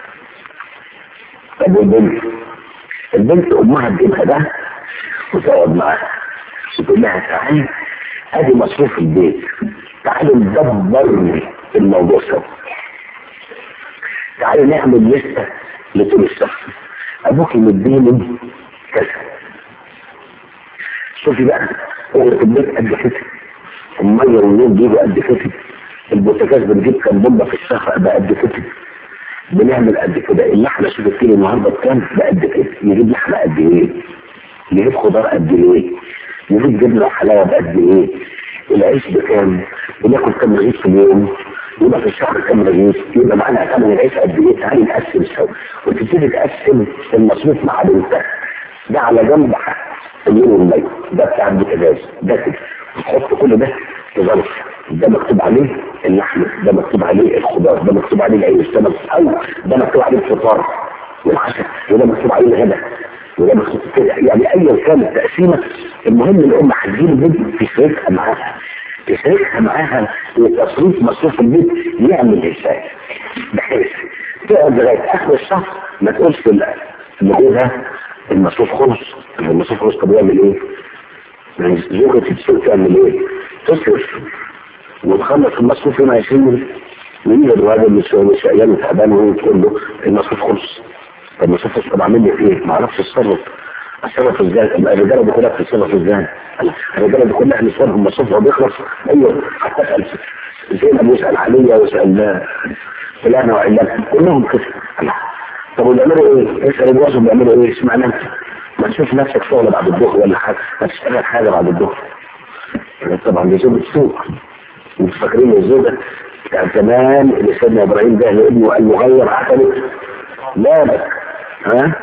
Speaker 1: طب والبنت؟ البنت أمها تجيبها ده وتقعد معاها وتقول لها تعالي ادي مصروف البيت، تعالي ندبر الموضوع سوا، تعالي نعمل لسته لطول الشهر، ابوك مديني كذا. شوفي بقى اغرق البيت قد كده، الميه والنور بيجوا قد كده، البوتاجاز بنجيب كام بومبه في الشهر بقى قد كده، بنعمل قد كده، اللحمه شوف الكيلو النهارده بكام بقى قد كده، نجيب لحمه قد ايه، نجيب خضار قد ايه، نجيب جبنه وحلاوه بقد ايه، العيش بكام، وناكل كام رغيف في اليوم، يبقى في الشهر كام رغيف، يبقى معانا ثمن العيش قد ايه، تعالي نقسم سوا، وتبتدي تقسم المصروف مع بنتك. ده على جنب اليوم والليل، ده بتاع البوتاجاز، ده كده، تحط كل ده في ظرف، ده مكتوب عليه اللحمه، ده مكتوب عليه الخضار، ده مكتوب عليه العيش، ده مكتوب او ده مكتوب عليه الفطار والعشاء، وده مكتوب عليه الغداء، وده مكتوب كده. يعني ايا كانت التقسيمه، المهم الام هتجيب البنت تشاركها معاها، تشاركها معاها وتصريف مصروف البيت يعمل ازاي، بحيث تقعد لغايه اخر الشهر ما تقولش لجوزها المصروف خلص، المصروف خلص. طب يعمل ايه؟ يعني زوجة السوق تعمل ايه؟ تصرف وتخلص المصروف هنا عشرين ويجي الراجل مش ايام تعبان وتقول له المصروف خلص. طب المصروف خلص، طب اعمل لك ايه؟ ما اعرفش اتصرف، اتصرف ازاي؟ الرجاله دي كلها بتتصرف ازاي؟ الرجاله دي كلها نسالهم مصروفها بيخلص. ايوه، حتى اسال زينب واسال عليا واسال فلانه وعلانه كلهم كده. طب بيعملوا ايه؟ اسال الوظف بيعملوا ايه؟ اشمعنى انت؟ ما تشوف نفسك شغل بعد الظهر ولا حاجه، ما تشتغل حاجه بعد الظهر. طبعا دي زوجة السوق. انتوا فاكرين الزوجه بتاع زمان اللي سيدنا ابراهيم ده لابنه قال له غير عقلك؟ لا بك ها؟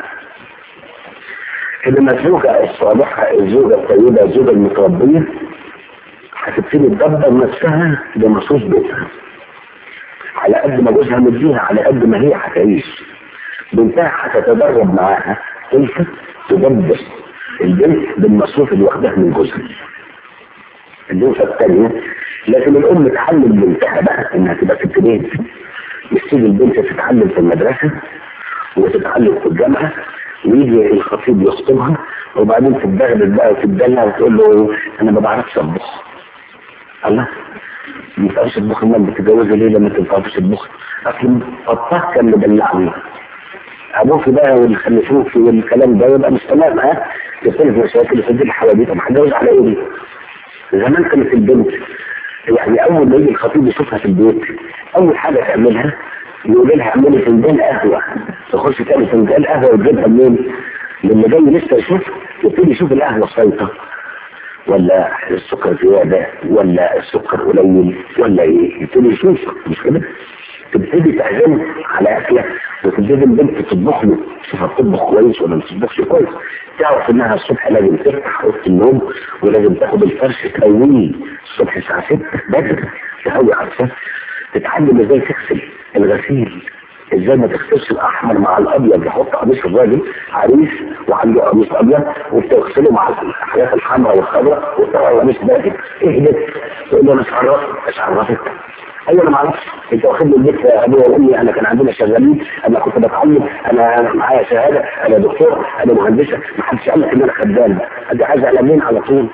Speaker 1: انما الزوجه الصالحه، الزوجه الطيبه، الزوجه المتربيه هتبتدي تدبر نفسها بمصروف بيتها على قد ما جوزها مديها، على قد ما هي هتعيش. بنتها هتتدرب معاها كيف تدبر البنت بالمصروف اللي واخدها من جوزها. النقطة الثانية، لازم الأم تعلم بنتها بقى إنها تبقى في البيت، مش تيجي البنت تتعلم في المدرسة وتتعلم في الجامعة ويجي الخطيب يخطبها وبعدين تتبغدل بقى وتتدلع وتقول له أنا ما بعرفش أطبخ. الله، ما بتعرفش تطبخ؟ امال بتتجوزي ليه لما ما بتعرفش تطبخ؟ أصل الطباخ كان مدلعني، ابوك بقى واللي خلفوك والكلام ده يبقى مش تمام. ها يختلف مشاكل يسجل الحواديت. طب هتجوز على ايه؟ زمان كانت البنت يعني اول ما يجي الخطيب يشوفها في البيت اول حاجه تعملها يقول لها اعملي فنجان قهوه، تخش تعمل فنجان قهوه وتجيبها منين؟ لما جاي لسه يشوف يبتدي يشوف القهوه سايطه ولا السكر زياده ولا السكر قليل ولا ايه، يبتدي يشوف. مش كده؟ تبتدي تعزمه على اكله وتبتدي البنت تطبخ له، تشوفها بتطبخ كويس ولا ما بتطبخش كويس، تعرف انها الصبح لازم تفتح اوضه النوم ولازم تاخد الفرش تقويه الصبح الساعه ستة بدري، تهوي عرسها، تتعلم ازاي تغسل الغسيل ازاي ما تغسلش الاحمر مع الابيض، يحط قميص الراجل عريس وعنده قميص ابيض وبتغسله مع الحاجات الحمراء والخضراء وتطلع قميص باكت، ايه ده؟ تقول له انا مش عرفت، مش عرفت. ايوه انا ما اعرفش، انت واخدني البيت يا ابويا وامي، انا كان عندنا شغالين، انا كنت بتعلم، انا معايا شهاده، انا دكتور، انا مهندسه، ما حدش قال لك ان انا خدام، ادي عايز قلمين على طول.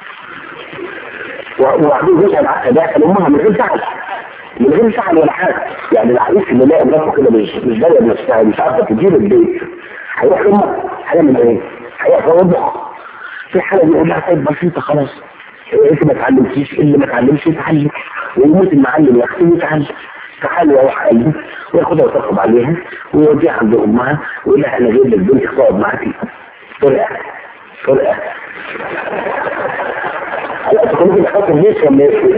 Speaker 1: وبعدين جزء العقد ده كان امها من غير زعل، من غير زعل ولا حاجه، يعني العريس اللي لاقي مراته كده مش مش دايره نفسها، مش عارفه تدير البيت، هيروح امك هيعمل ايه؟ هيقف يوضح. في حاله بيقول لها طيب بسيطه خلاص، انت ما اتعلمتيش، اللي ما اتعلمش يتعلم، ويموت المعلم ياخده ويتعلم. تعالوا يروح قلبي وياخدها ويطبطب عليها ويوديها عند امها ويقول لها انا جايب لك بنتي تقعد معاكي. فرقه فرقه هلا تكون ممكن تحط ليش ولا ايه؟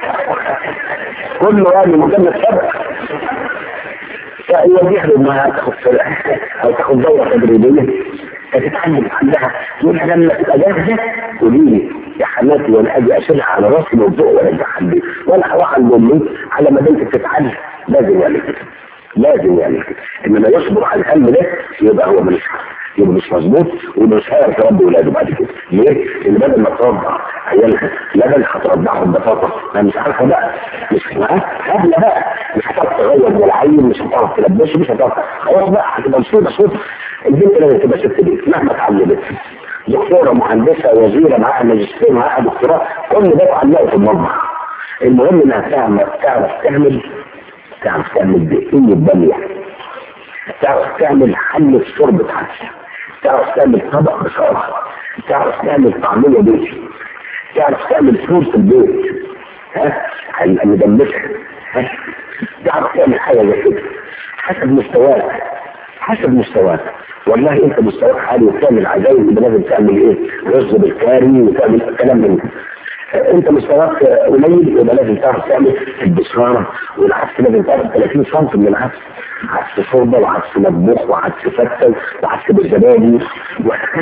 Speaker 1: كله يعني مجمد سبق. فيوديها لامها تاخد فرقه او تاخد دوره تدريبيه فتتعلم عندها، تقول لها لما تبقى جاهزه قولي لي يا حماتي وانا اجي اشيلها على راسي من فوق وارجعها البيت، وانا هروح عند امي على ما بنتك تتعلم. لازم يعمل كده، لازم يعمل كده، انما يصبر على الهم ده يبقى هو مش يبقى مش مظبوط ومش هيعرف يربي ولاده بعد كده. ليه؟ لان بدل ما ترضع عيالها لبن هترضعهم ببساطه، انا مش عارفه بقى، مش معاها هبله بقى، مش هتعرف تغير ولا عيل، مش هتعرف تلبسه، مش هتعرف، خلاص بقى هتبقى مصيبه صوت. البنت لازم تبقى ست بيت مهما اتعلمت، دكتوره، مهندسه، وزيره، معاها ماجستير، معاها دكتوراه، كل ده اتعلمه في المطبخ. المهم انها تعمل، تعرف تعمل تعرف تعمل بقية بامية، تعرف تعمل حلة شوربة عدس، تعرف تعمل طبق بصراحة، تعرف تعمل طعمية بيتي، تعرف تعمل فول في البيت، ها مدمسة، ها تعرف تعمل حاجة زي كده حسب مستواك، حسب مستواك. والله انت مستواك عالي وبتعمل عجائب، يبقى لازم تعمل ايه؟ رز بالكاري وتعمل كلام من ده. انت مستواك قليل يبقى لازم تعرف تعمل البصاره والعدس، لازم تعرف ثلاثين سم من العدس، عدس شوربه وعدس مطبوخ وعدس فتة وعدس بالزبادي وهكذا.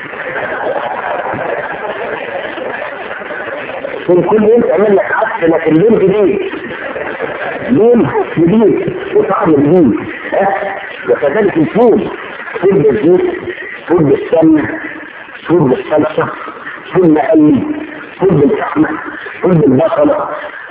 Speaker 1: كل يوم تعمل لك عدس لكن لون جديد، لون جديد وطعم جديد. وكذلك الفول، فول بالزيت، فول بالسمنه، فول بالصلصه، فول مقلي، فول باللحمه، فول بالبصله،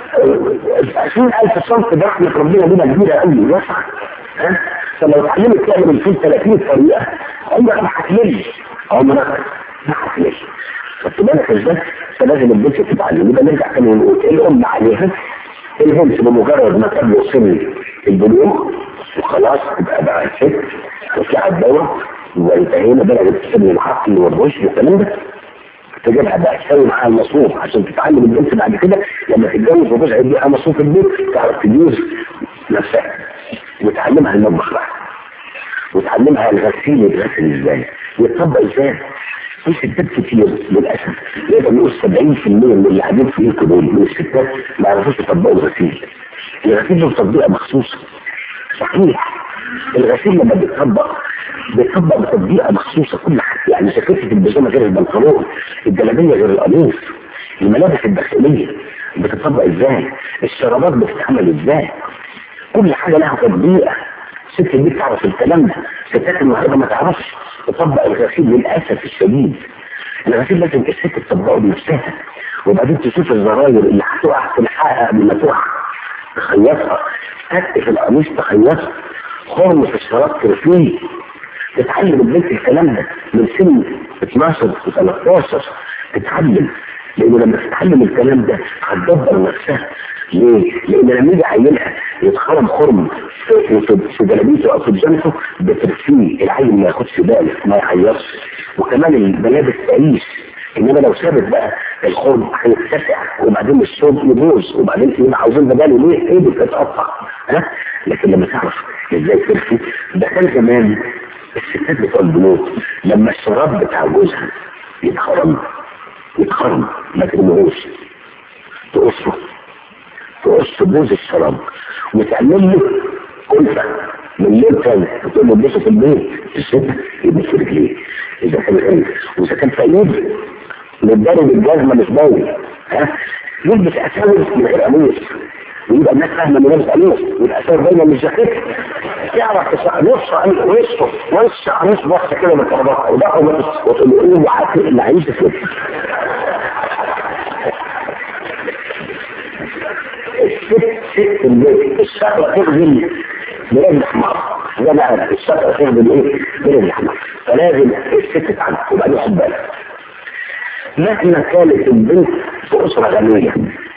Speaker 1: عشرين ألف صنف ده رحمة ربنا لنا كبيرة قوي واسعة. ها؟ فلو اتعلمت تعمل الفول ثلاثين طريقة عمرك ما هتمل، عمرك ما هتمل. خدت بالك ازاي؟ فلازم البنت تتعلم. يبقى نرجع تاني ونقول الأم عليها البنت بمجرد ما تبلغ سن البلوغ وخلاص تبقى بقى ست وتطلع الدورة وانتهينا بقى سن العقل والرشد والكلام ده. تجيبها بقى تسوي معاها المصروف عشان تتعلم البنت بعد كده لما تتجوز وتقعد يديها مصروف البيت تعرف تجوز نفسها وتعلمها المطبخ بقى وتعلمها الغسيل يتغسل ازاي ويتطبق ازاي. في ستات كتير للاسف نقدر نقول سبعين في المية من اللي قاعدين في ايدكم دول من الستات ما يعرفوش يطبقوا الغسيل. الغسيل له تطبيقه مخصوصه صحيح. الغسيل لما بيتطبق بيتطبق بتطبيقه مخصوصه كل حاجه، يعني شكلة البيجامه غير البنطلون، الجلابيه غير القميص، الملابس الداخليه بتطبق ازاي، الشرابات بتتعمل ازاي، كل حاجه لها تطبيقه. ست البيت تعرف الكلام ده، ستات النهارده ما تعرفش تطبق الغسيل للاسف الشديد. الغسيل لازم الست تطبقه بنفسها وبعدين تشوف الزراير اللي هتقع تلحقها قبل ما تقع تخيطها، تك في القميص تخيطها، خرم في الشراب ترفيه. تتعلم البنت الكلام ده من سن اتناشر وثلاثتاشر تتعلم، لانه لما تتعلم الكلام ده هتدبر نفسها. ليه؟ لان لما يجي عينها يتخرم خرم في جلابيته او في جنته بترفيه، العين ما ياخدش باله ما يعيطش، وكمان الملابس تعيش. انما لو ثابت بقى الخرم هيتسع وبعدين الصوت يبوظ وبعدين يبقى عاوزين بداله ليه؟ ايه بتتقطع. ها؟ لكن لما تعرف ازاي ترفي ده كان كمان الستات بتوع البنوك لما الشراب بتاع جوزها يتخرم يتخرم ما ترميهوش، تقصه تقص بوز الشراب وتعمل له كلفه من الليل تاني وتقول له البسه في البيت الست يبص في رجليه اذا كان غير واذا كان فقير متضارب الجزمه مش باين. ها؟ يلبس اساور من غير قميص ويبقى الناس فاهمه انه لابس قميص يبقى سايب باينه من جاكيته، يعرف نص قميص وشه وش قميص بص كده بالطبقه وده وتقول له ايه وعارف اللي عايز كده. الست ست البيت الشقه تغزل بلاد الاحمر زي ما انا الشقه تغزل ايه بلاد الاحمر، فلازم الست تتعلم. وبعدين خد بالك مهما كانت البنت في اسره غنيه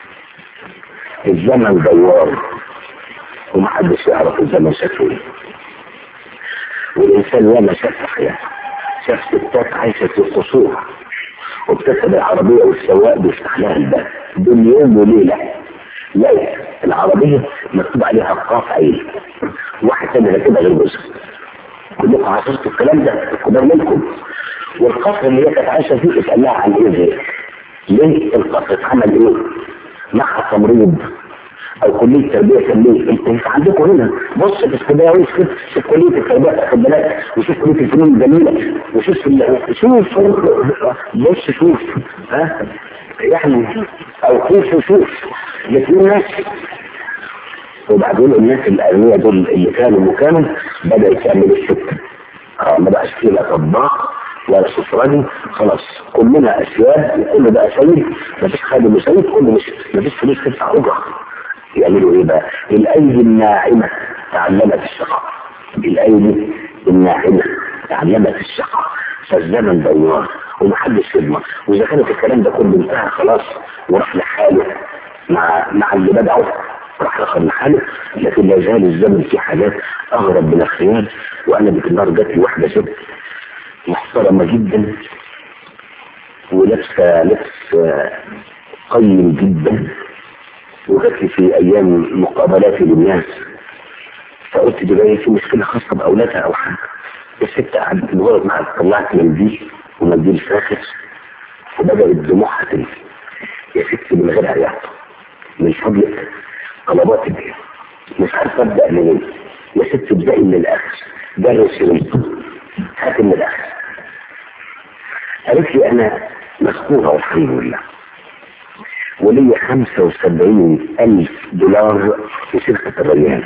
Speaker 1: الزمن دوار ومحدش يعرف الزمن شكله ايه. والانسان ياما شاف في حياته، شاف ستات عايشه في قصور وبتركب العربيه والسواق بيفتح لها الباب دول يوم وليله، لا العربيه مكتوب عليها قاف عين واحد تاني راكبها غير جزء. كلكم عاصرتوا الكلام ده الكبار منكم. والقصر اللي هي كانت عايشه فيه اسالها عن ايه؟ ليه القصر اتعمل ايه؟ مع تمريض او كليه تربيه فنيه. انت عندكم هنا بص في اسكندريه وشوف في كليه التربيه خد بالك وشوف كليه الفنون الجميله وشوف شوف بص شوف ها يعني او شوف شوف الاثنين ناس. وبعدين الناس الاغنياء دول اللي كانوا مكانوا بدأوا يعملوا السكه. اه ما بقاش فيه لا طباخ ولا سفراني، خلاص كلنا اسياد وكل بقى سيد، مفيش خادم سيد، كله مش مفيش فلوس تدفع اجره. يعملوا ايه بقى؟ الايدي الناعمه تعلمت الشقاء، الايدي الناعمه تعلمت الشقاء. فالزمن دوار ومحدش يضمن، واذا كانت الكلام ده كله انتهى خلاص وراح لحاله مع مع اللي بدعوا راح رخر لحاله، لكن لا زال الزمن في حاجات اغرب من الخيال. وانا بالنهار جات لي واحده ست محترمه جدا ولابسه لبس قيم جدا، وجات لي في ايام مقابلاتي للناس فقلت دي جايه في مشكله خاصه باولادها او حاجه. الست قعدت تدور معاها، طلعت منديل ومنديل فاخر وبدات دموعها تنزل. يا ست من غير عياط من فضلك طلباتك ايه؟ مش عارفه ابدا منين. يا ست ابدأي من الاخر، درس رزق هات من الاخر. قالت لي انا مذكوره والحمد لله ولي خمسة وسبعين ألف دولار في شركة الريان،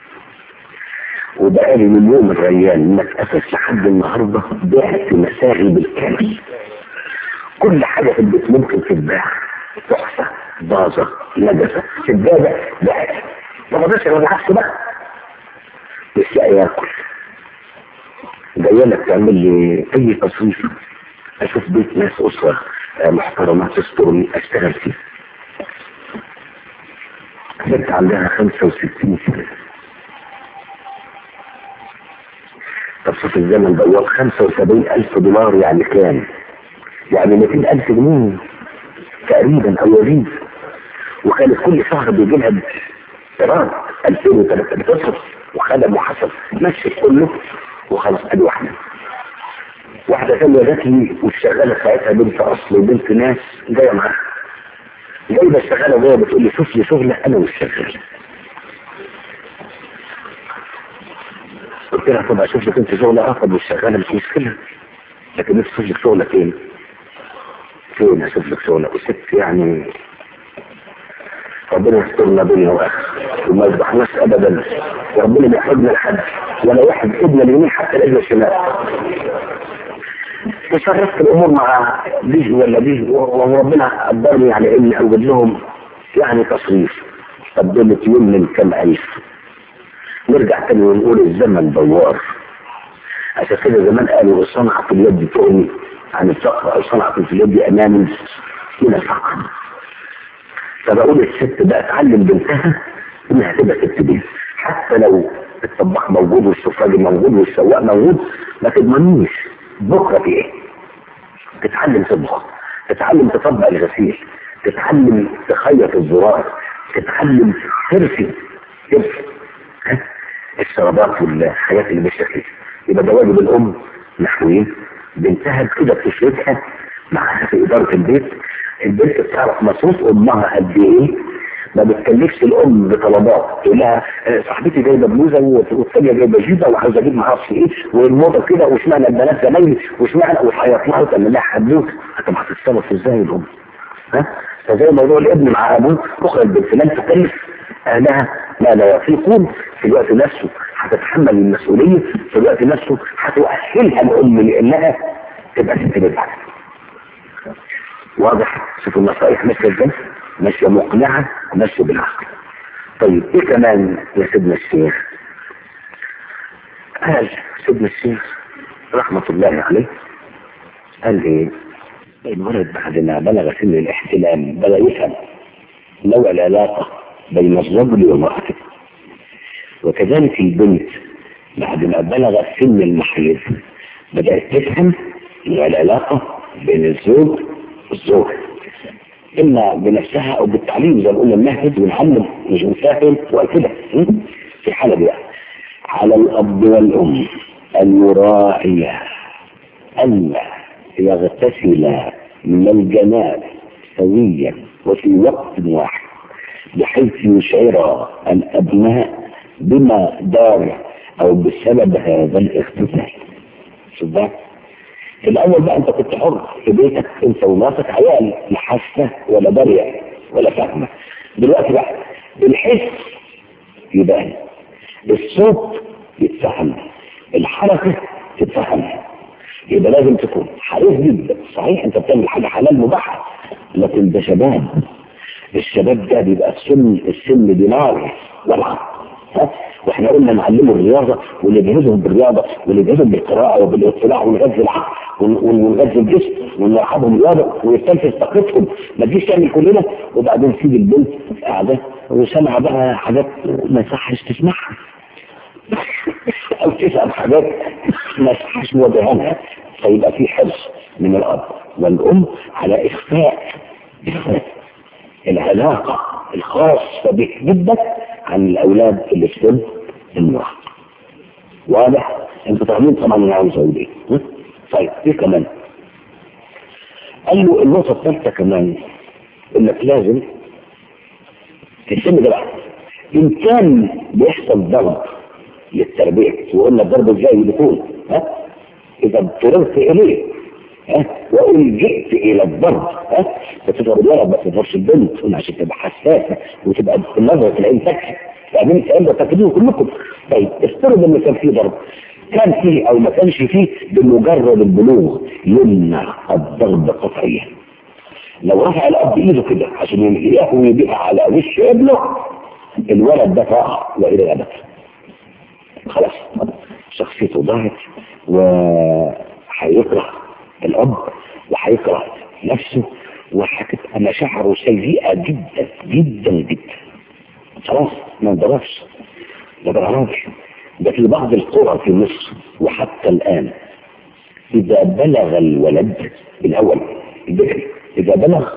Speaker 1: وبقالي من يوم الريان ما اتقفش لحد النهارده بعت مساغي بالكامل. كل حاجه في البيت ممكن تتباع، تحفه باظه نجفه سجاده بعت. ما بقدرش انا بالعكس بقى مش لاقي ياكل. جايه لك تعمل لي اي تصريف اشوف بيت ناس اسره محترمه تسترني اشتغل فيه. ست عندها خمسة وستين سنة. طب شوف الزمن دوار خمسة وسبعين ألف دولار يعني كام؟ يعني مئتين ألف جنيه تقريبا أو يزيد. وكانت كل شهر بيجي لها إيراد ألفين وثلاثة بتصرف وخدم وحسب مشي كله وخلاص. أدي واحدة. واحدة ثانية جات لي والشغالة ساعتها بنت أصل وبنت ناس جاية معاها. جايبة الشغالة وجاية بتقول لي شوف لي شغلة أنا مش شغال. قلت لها طب اشوف لك انت شغله اخر والشغاله مش مشكله، لكن اشوف لك شغله فين؟ فين اشوف لك شغله؟ وست يعني ربنا يسترنا دنيا واخر وما يذبحناش ابدا، وربنا بيحبنا لحد ولا واحد ابن اليمين حتى الابن الشمال. تشرفت الامور مع دي ولا دي وربنا قدرني على اني اوجد لهم يعني تصريف. قدمت يوم من كم الف. نرجع تاني ونقول الزمن دوار. عشان كده زمان قالوا صنعة اليد تغني عن الفقر او صنعة في اليد امام من الفقر. فبقول الست بقى تعلم بنتها انها تبقى ست بيت، حتى لو الطباخ موجود والسفراجي موجود والسواق موجود ما تضمنيش بكره في ايه. تتعلم تطبخ، تتعلم تطبق الغسيل، تتعلم تخيط الزرار، تتعلم ترسي ترسي الشرابات والحاجات اللي بالشكل. يبقى ده واجب الام نحوين بنتها كده بتشركها معاها في اداره البيت. البنت بتعرف مصروف امها قد ايه، ما بتكلفش الام بطلبات تقول لها صاحبتي جايبه بلوزه والثانيه جايبه جيبه وعاوزه اجيب معرفش ايه والموضه كده واشمعنى البنات زمايلي واشمعنى وتحيط لها وتعمل لها حدوته. انت ما هتتصرف ازاي الام؟ ها؟ فزي موضوع الابن مع ابوه تخرج البنت لن تكلف اهلها ما لا يطيقون، في الوقت نفسه هتتحمل المسؤوليه، في الوقت نفسه هتؤهلها الام لانها تبقى ست بدعه. واضح؟ شوفوا النصائح ماشيه ازاي؟ ماشيه مقنعه، ماشيه بالعقل. طيب ايه كمان يا سيدنا الشيخ؟ قال سيدنا الشيخ رحمه الله عليه قال ايه؟ الولد بعد ما بلغ سن الاحتلام بدا يفهم نوع العلاقه بين الرجل وامراته، وكذلك البنت بعد ما بلغ سن المحيض بدات تفهم نوع العلاقه بين الزوج والزوجه، اما بنفسها او بالتعليم زي ما قلنا نمهد ونعلم مش نفهم وكده. في حاله بقى على الاب والام ان يراعيا الا يغتسلا من الجنابه سويا وفي وقت واحد، بحيث يشعر الابناء بما دار او بسبب هذا الاغتسال. شوف بقى، في الاول بقى انت كنت حر في بيتك انت ومراتك عيال، لا حاسه ولا داريه ولا فاهمه. دلوقتي بقى الحس يبان، الصوت يتفهم، الحركه تتفهم، يبقى لازم تكون حريص جدا. صحيح انت بتعمل حاجه حلال مباحه، لكن ده شباب، الشباب ده بيبقى السن السن بنار والعب، واحنا قلنا نعلمه الرياضه ونجهزهم بالرياضه ونجهزهم بالقراءه وبالاطلاع ونغذي العقل ونغذي الجسم ونلعبهم رياضه ونستنفذ طاقتهم. ما تجيش تعمل كلنا وبعدين تسيب البنت قاعده وسمع بقى حاجات ما يصحش تسمعها او تسال حاجات ما يصحش وجهها، فيبقى في حرص من الاب والام على اخفاء العلاقه الخاصه بك جدا عن الاولاد اللي في سن المراهقه. واضح؟ انتوا فاهمين طبعا انا عاوز اقول ايه. طيب ايه كمان؟ قال له النقطه الثالثه كمان انك لازم في السن ده بقى ان كان بيحصل ضرب للتربيه، وقلنا الضرب ازاي بيكون؟ ها؟ اذا اضطررت اليه ها وان جئت الى الضرب ها فتضرب الولد ما تضربش البنت عشان تبقى حساسه وتبقى نظره العين تكفي. فاهمين الكلام ده؟ تاكدوه كلكم. طيب افترض ان كان في ضرب، كان فيه او ما كانش فيه، بمجرد البلوغ يمنع الضرب قطعيا. لو رفع الاب ايده كده عشان ينهيه ويبيعها على وش ابنه، الولد ده طاع والى الابد. خلاص شخصيته ضاعت وهيكره الاب وهيكره نفسه وهتبقى مشاعره سيئه جدا جدا جدا. خلاص ما انضربش، ما ضربش. ده في بعض القرى في مصر وحتى الان اذا بلغ الولد الاول البكري اذا بلغ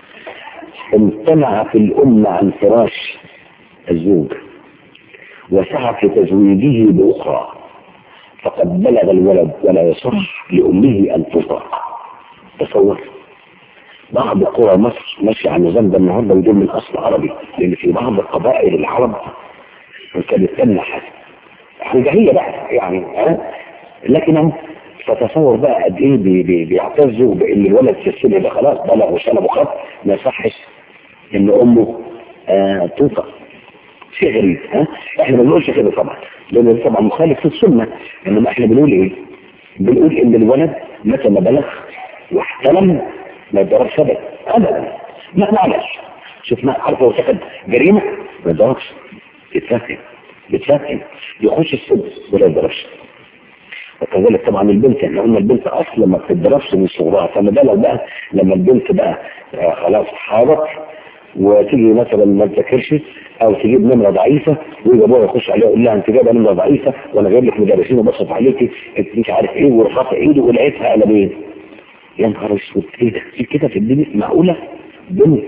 Speaker 1: امتنع في الام عن فراش الزوج وسعى في تزويجه باخرى، فقد بلغ الولد ولا يصح لامه ان تطاع. تصور بعض قرى مصر ماشي على النظام ده النهارده ودول من اصل عربي، لان في بعض قبائل العرب كانت تمنح حاجه بقى يعني ها، لكن فتصور بقى قد ايه بي بي بيعتزوا بان الولد في السن ده خلاص بلغ وشنب وخط، ما يصحش ان امه آه توطى. شيء غريب. ها احنا ما بنقولش كده طبعا لان ده طبعا مخالف في السنه، انما احنا بنقول ايه؟ بنقول ان الولد متى ما بلغ واحتلم ما يضربش ابدا ابدا. ما معلش شفنا عارفه وسكت جريمه ما يضربش، يتفهم يتفهم يخش السجن ولا يضربش. وكذلك طبعا البنت، احنا قلنا البنت اصلا ما بتضربش من صغرها، فما بالك بقى لما البنت بقى آه خلاص حاضت وتيجي مثلا ما تذاكرش او تجيب نمره ضعيفه ويجي ابوها يخش عليها يقول لها انت جايبه نمره ضعيفه وانا جايب لك مدرسين وبصف عليكي انت مش عارف ايه، ورفعت ايده ولقيتها قلمين. يا نهار اسود ايه ده؟ في كده في الدنيا؟ معقوله بنت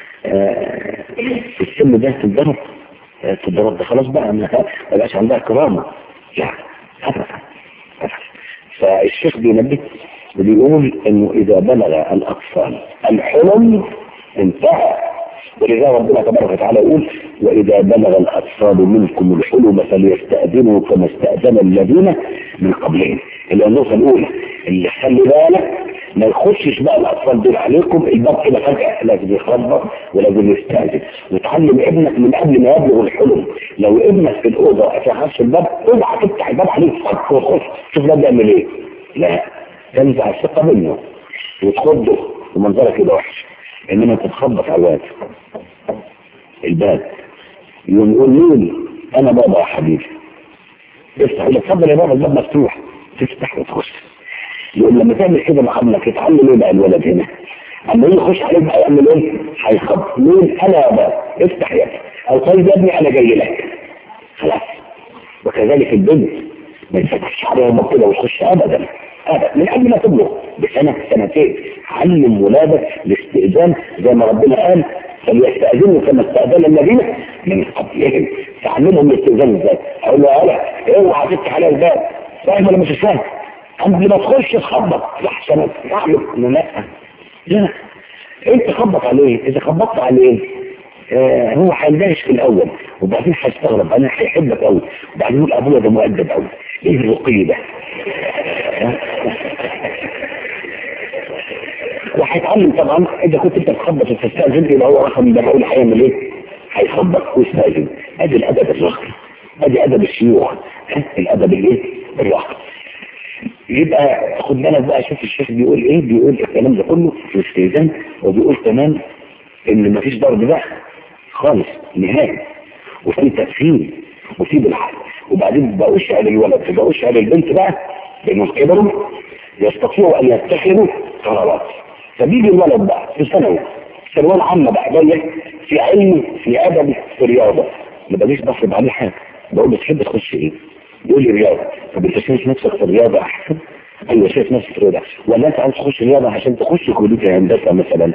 Speaker 1: آه في السن ده تتضرب؟ آه تتضرب ده خلاص بقى ما بقاش عندها كرامه يعني ابدا. فالشيخ بينبه بيقول انه اذا بلغ الاطفال الحلم انتهى، ولذا ربنا تبارك وتعالى يقول واذا بلغ الاطفال منكم الحلم فليستاذنوا كما استاذن الذين من قبلهم. اللي النقطه الاولى اللي خلي بالك ما يخشش بقى الاطفال دول عليكم الباب كده فجاه، لازم يخبط ولازم يستاذن. وتعلم ابنك من قبل ما يبلغ الحلم. لو ابنك في الاوضه في خش الباب اوعى تفتح الباب عليه فك وخش شوف ده بيعمل ايه. لا، تنزع الثقه منه وتخده ومنظرك كده وحش. انما تتخبط على الواد الباب يقوم يقول مين؟ انا بابا يا حبيبي. افتح يقول لك اتفضل يا بابا الباب مفتوح، تفتح وتخش. يقول لما تعمل كده مع ابنك يتعلم ايه بقى الولد هنا؟ اما يجي يخش عليك بقى يعمل ايه؟ هيخبط مين؟ انا يا بابا افتح يا ابني، او طيب يا ابني انا جاي لك. خلاص. وكذلك البنت ما يفتحش عليها كده وتخش ابدا ابدا من قبل ما تبلغ بسنه سنتين. علم ولادك الاستئذان زي ما ربنا قال فليستأذنوا كما استأذن الذين من قبلهم. تعلمهم الاستئذان ازاي؟ اقول له يا اوعى تفتح عليها الباب فاهم ولا مش فاهم؟ قبل ما تخش تخبط لحسن تعمل لا لا انت خبط عليه. اذا خبطت عليه آه هو هيندهش في الاول وبعدين هيستغرب انا هيحبك قوي وبعدين يقول ابويا ده مؤدب قوي ايه الرقي ده وهيتعلم طبعا. اذا كنت انت تخبط وتستاذن يبقى هو رقم ده بقول هيعمل ايه؟ هيخبط ويستاذن. ادي الادب الرقي، ادي ادب الشيوخ، الادب الايه؟ الرقي. يبقى خد بالك بقى شوف الشيخ بيقول ايه. بيقول الكلام ده كله في الاستئذان وبيقول كمان ان مفيش ضرب بقى خالص نهائي وفي تفهيم وفي بالعقل. وبعدين بقوش على الولد بقوش على البنت بقى لانهم كبروا يستطيعوا ان يتخذوا قرارات. فبيجي الولد بقى في ثانوي الثانويه العامه بقى جايه في علم في ادب في رياضه ما بقيش بفرض عليه حاجه. بقول له تحب تخش ايه؟ يقول لي رياضه. طب انت شايف نفسك في الرياضه احسن؟ ايوه شايف نفسك في الرياضه ولا انت عايز تخش رياضه عشان تخش كليه هندسه مثلا؟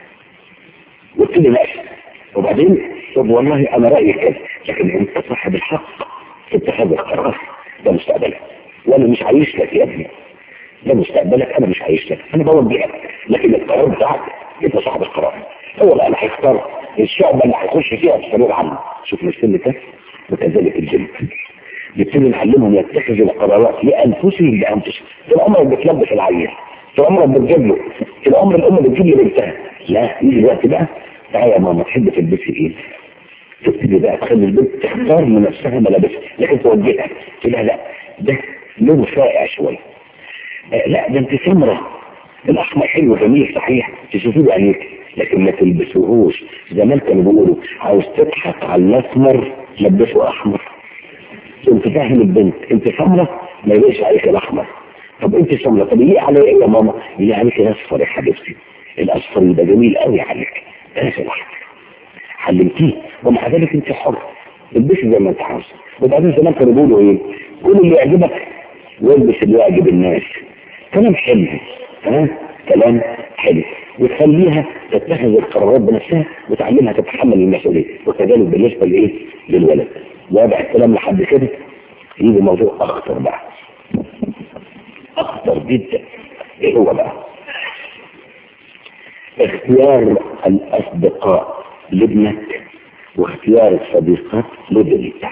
Speaker 1: وابتدي ماشي. وبعدين طب والله انا رايي كذا لكن انت صاحب الحق في اتخاذ القرار. ده مستقبلك وانا مش عايش لك يا ابني. ده مستقبلك انا مش عايش لك انا بوجهك لكن القرار بتاعك انت صاحب القرار. هو بقى اللي هيختار الشعب اللي هيخش فيها في الثانويه العامه. شوف السن ده. وكذلك الجنة نبتدي نعلمهم يتخذوا القرارات لانفسهم بانفسهم. طول عمرك بتلبس العيل، طول عمرك بتجيب له، طول عمر الام بتجيب له بنتها. لا يجي الوقت بقى تعالى يا ماما تحب تلبسي ايه؟ تبتدي بقى تخلي البنت تختار من نفسها ملابسها لكن توجهها تقول لها لا ده لونه فائع شويه. آه لا ده انت سمره الاحمر حلو جميل صحيح تشوفيه بعينيك لكن ما تلبسوهوش. زمان كانوا بيقولوا عاوز تضحك على الاسمر لبسه احمر. انت فاهم البنت انت سمره ما يليش عليك الاحمر. طب انت سمره طب يليق عليا ايه يا ماما؟ يليق عليك الاصفر يا حبيبتي. الاصفر يبقى جميل قوي عليك. بلاش الاحمر. علمتيه ومع ذلك انت حر البسي زي ما انت عاوز. وبعدين زمان كانوا بيقولوا ايه؟ قول اللي يعجبك والبس اللي يعجب الناس. كلام حلو ها كلام حلو وتخليها تتخذ القرارات بنفسها وتعلمها تتحمل المسؤوليه. وكذلك بالنسبه لايه؟ للولد. واضح الكلام لحد كده؟ يجي موضوع اخطر بقى اخطر جدا. ايه هو بقى؟ اختيار الاصدقاء لابنك واختيار الصديقات لبنتك.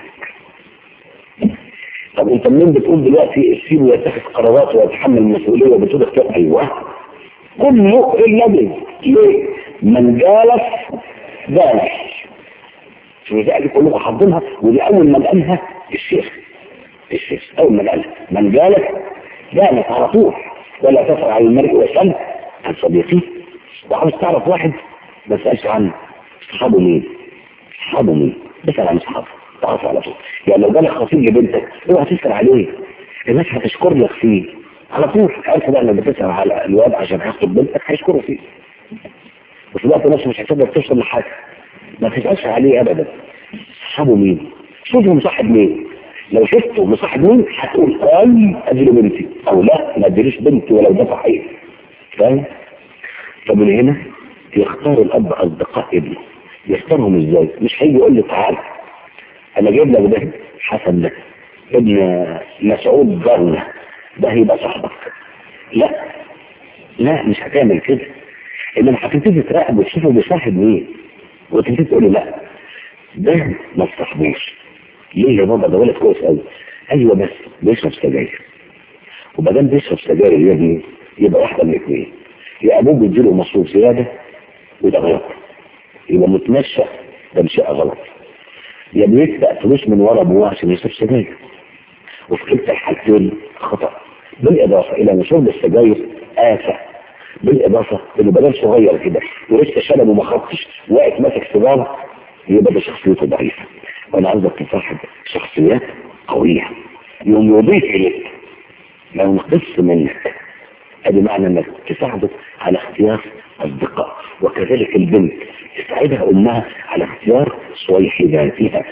Speaker 1: طب انت منين بتقول دلوقتي السين يتخذ قرارات ويتحمل المسؤوليه وبتقول اختيار؟ ايوه كله النبي. ليه؟ من جالس جالس. في ذلك كلكم حافظينها ودي اول ما قالها الشيخ. الشيخ اول ما قالها من جالس جالس على طول. ولا تسأل عن المرء واسأل عن صديقه. وعاوز تعرف واحد ما تسألش عنه اصحابه مين؟ اصحابه مين؟ اسأل عن اصحابه تعرفه على طول. يعني لو جالك خطيب لبنتك اوعى تسأل عليه الناس هتشكر لك فيه على طول. عارف بقى لما بتسأل على الواد عشان هيخطب بنتك هيشكروا فيه. وفي الوقت نفسه مش هتقدر توصل لحاجه. ما تسألش عليه ابدا. اصحابه مين؟ شوفوا مصاحب مين. لو شفته مصاحب مين هتقول اي اديله بنتي او لا ما اديليش بنتي ولو ده صحيح. فاهم؟ طب من هنا يختار الاب اصدقاء ابنه. يختارهم ازاي؟ مش هيجي يقول لي تعالى انا جايب لك ده حسن ده ابن مسعود جارنا ده هيبقى صاحبك. لا لا مش هتعمل كده. انما هتبتدي تراقب وتشوفه بيصاحب مين وتبتدي تقول له لا ده ما تصاحبوش. ليه يا بابا؟ ده ولد كويس قوي. ايوه بس بيشرب سجاير. وبدل بيشرب سجاير يا ابني يبقى واحده من اثنين، يا ابوه بيديله مصروف زياده وده غلط، يبقى متمشى ده شيء غلط، يا بيسرق فلوس من ورا ابوه عشان يشرب سجاير، وفي كلتا الحالتين خطأ. بالاضافه الى ان شرب السجاير آفة، بالاضافه انه بدل صغير كده ولسه شنب وما خطش واقف ماسك سيجاره، يبقى ده شخصيته ضعيفه. وانا عاوزك تصاحب شخصيات قويه يوم يضيف اليك ما ينقص منك. ادي معنى انك تساعده على اختيار اصدقاء، وكذلك البنت تساعدها امها على اختيار صويحباتها.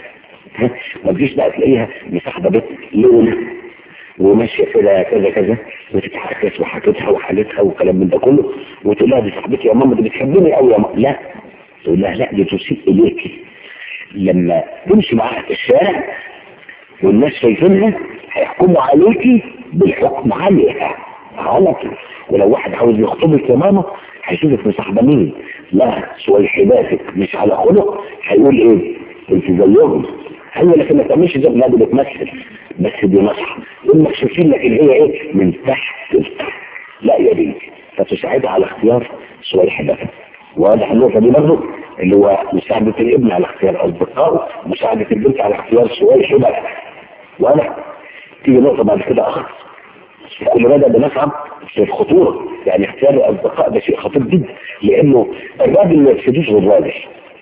Speaker 1: ما تجيش بقى تلاقيها مصاحبه بنت لونه وماشيه كده كذا كذا وتتحكس وحكيتها وحالتها وكلام من ده كله، وتقول لها دي صاحبتي يا ماما دي بتحبني قوي يا ماما، لا تقول لها لا دي تسيء اليكي. لما تمشي معاها في الشارع والناس شايفينها هيحكموا عليكي بالحكم عليها غلط. ولو واحد عاوز يخطبك يا ماما هيشوفك مصاحبه مين، لا صويحباتك مش على خلق، هيقول ايه انت زيهم. ايوه لكن ما تعملش زي ما دي بتمثل، بس دي نصح يقول لك شايفين لكن هي ايه من تحت لتحت. لا يا بنتي، فتساعدها على اختيار صويحباتك. واضح النقطه دي برضه اللي هو مساعده الابن على اختيار اصدقائه، مساعده البنت على اختيار صويحباتك. واضح. تيجي نقطه بعد كده اخر، كل بدأ بنفهم في الخطورة، يعني اختيار الأصدقاء ده شيء خطير جدا، لأنه الراجل ما يفسدوش بالراجل.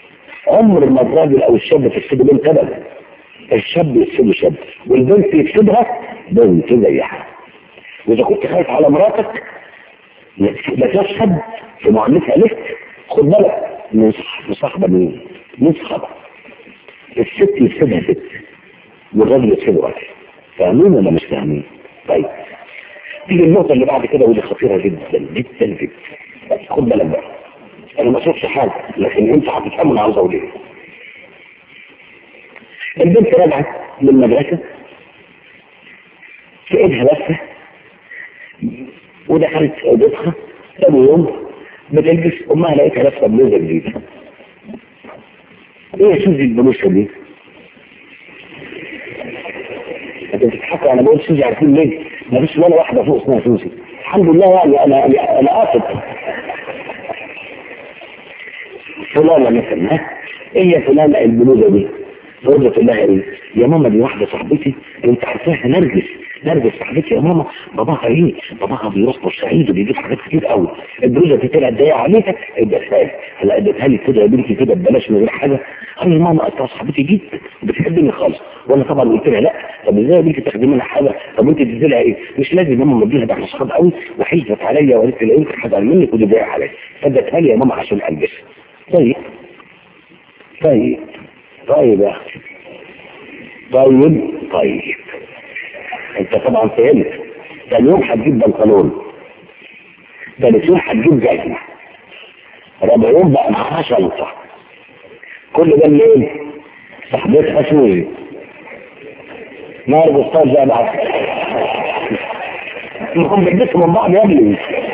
Speaker 1: عمر ما الراجل أو الشاب تفسده بنت أبدا، الشاب يفسده شاب والبنت يفسدها بنت زيها. وإذا كنت خايف على مراتك لا تشهد في معاملتها لك، خد بالك من صاحبة مين؟ من صاحبة. الست يفسدها ست والراجل يفسده راجل. فاهمين ولا مش فاهمين؟ طيب تيجي النقطة اللي بعد كده ودي خطيرة جدا جدا جدا، بس خد بالك بقى، انا ما شفتش حاجة لكن انت هتتحمل عاوز اقول ايه. البنت راجعة من المدرسة في ايدها لفة ودخلت اوضتها، ثاني يوم بتلبس امها لقيتها لابسة بلوزة جديدة. ايه يا سوزي البلوزة دي؟ انت بتضحكوا، انا بقول سوزي عارفين ليه؟ ما فيش ولا واحدة فوق اسمها سوزي الحمد لله. يعني انا انا اسف فلانة مثلا، ها ايه يا فلانة البلوزة دي؟ فرضت الله ايه؟ يا ماما دي واحدة صاحبتي انت عارفاها، نرجس نرجس صاحبتي يا ماما، باباها ايه؟ باباها بيروح بورسعيد وبيجيب حاجات كتير قوي، البلوزة دي طلعت ضيقة عليها اديتها لي، هلا اديتها لي كده يا بنتي كده ببلاش من غير حاجة. قال لي ماما انت صاحبتي جدا بتحبني خالص، وانا طبعا قلت لها لا، طب ازاي يا بنتي تاخدي منها حاجة؟ طب انت تدي لها ايه؟ مش لازم ماما مديها، ده احنا اصحاب قوي وحيفت عليا وقالت لي انت حاجة منك ودي ضيقة عليا، فاديتها لي يا ماما عشان البسها. طيب طيب طيب يا اختي طيب طيب انت طبعا فهمت. ثاني يوم هتجيب بنطلون، ثالث يوم هتجيب جزمة، رابع يوم بقى معاها شنطة، كل ده منين؟ صاحبتها سوزي ما يربطهاش بقى بعض انكم بتلبسوا من بعض يا ابني.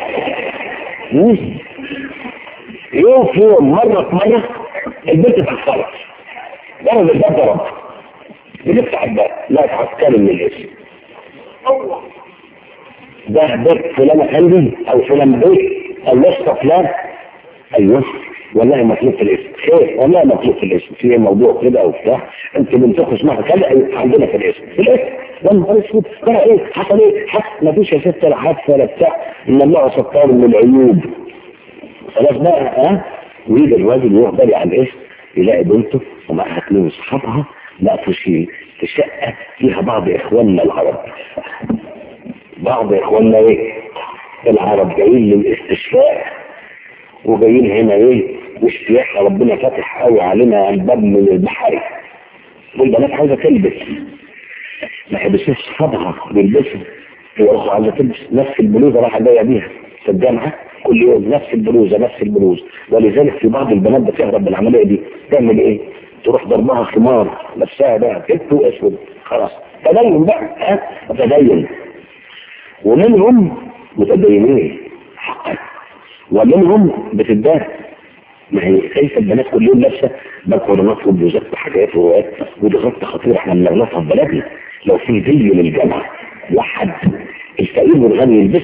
Speaker 1: يوم في يوم مرة في مرة البنت تتخرج ضرب الباب ضرب بنفتح الباب لا تتكلم من الاسم ده بيت فلان خلي او فلان بيت او لسه فلان. ايوه والله مطلوب في الاسم خير، والله مطلوب في الاسم في موضوع كده او بتاع، انت بنتك اسمها كذا عندنا في الاسم في الاسم والله اسود ترى ايه حصل ايه حصل ما فيش يا ست لا حادثه ولا بتاع، ان الله ستار من العيوب. خلاص بقى ها ويجي الراجل يروح بالي على الاسم يلاقي بنته ومعها اثنين اصحابها لقوا شيء في شقه فيها بعض اخواننا العرب. بعض اخواننا ايه العرب جايين للاستشفاء وجايين هنا ايه والسياحه ربنا فاتح قوي علينا الباب من البحر، والبنات عايزه تلبس ما يلبسوش اصحابها بيلبسوا، هي اخرى عايزه تلبس نفس البلوزه راح جايه بيها في الجامعه كل يوم نفس البلوزه نفس البلوزه. ولذلك في بعض البنات بتهرب من العمليه دي تعمل ايه؟ تروح ضربها خمار نفسها بقى كت واسود خلاص تدين بقى ها تدين. ومنهم متدينين حقا ومنهم بتدار، ما هي كيف البنات كل يوم لابسه بنطلونات وبلوزات وحاجات وروايات، ودي غلطه خطيره احنا بنغلطها في بلدنا. لو في زي للجامعه واحد الفقير والغني يلبسه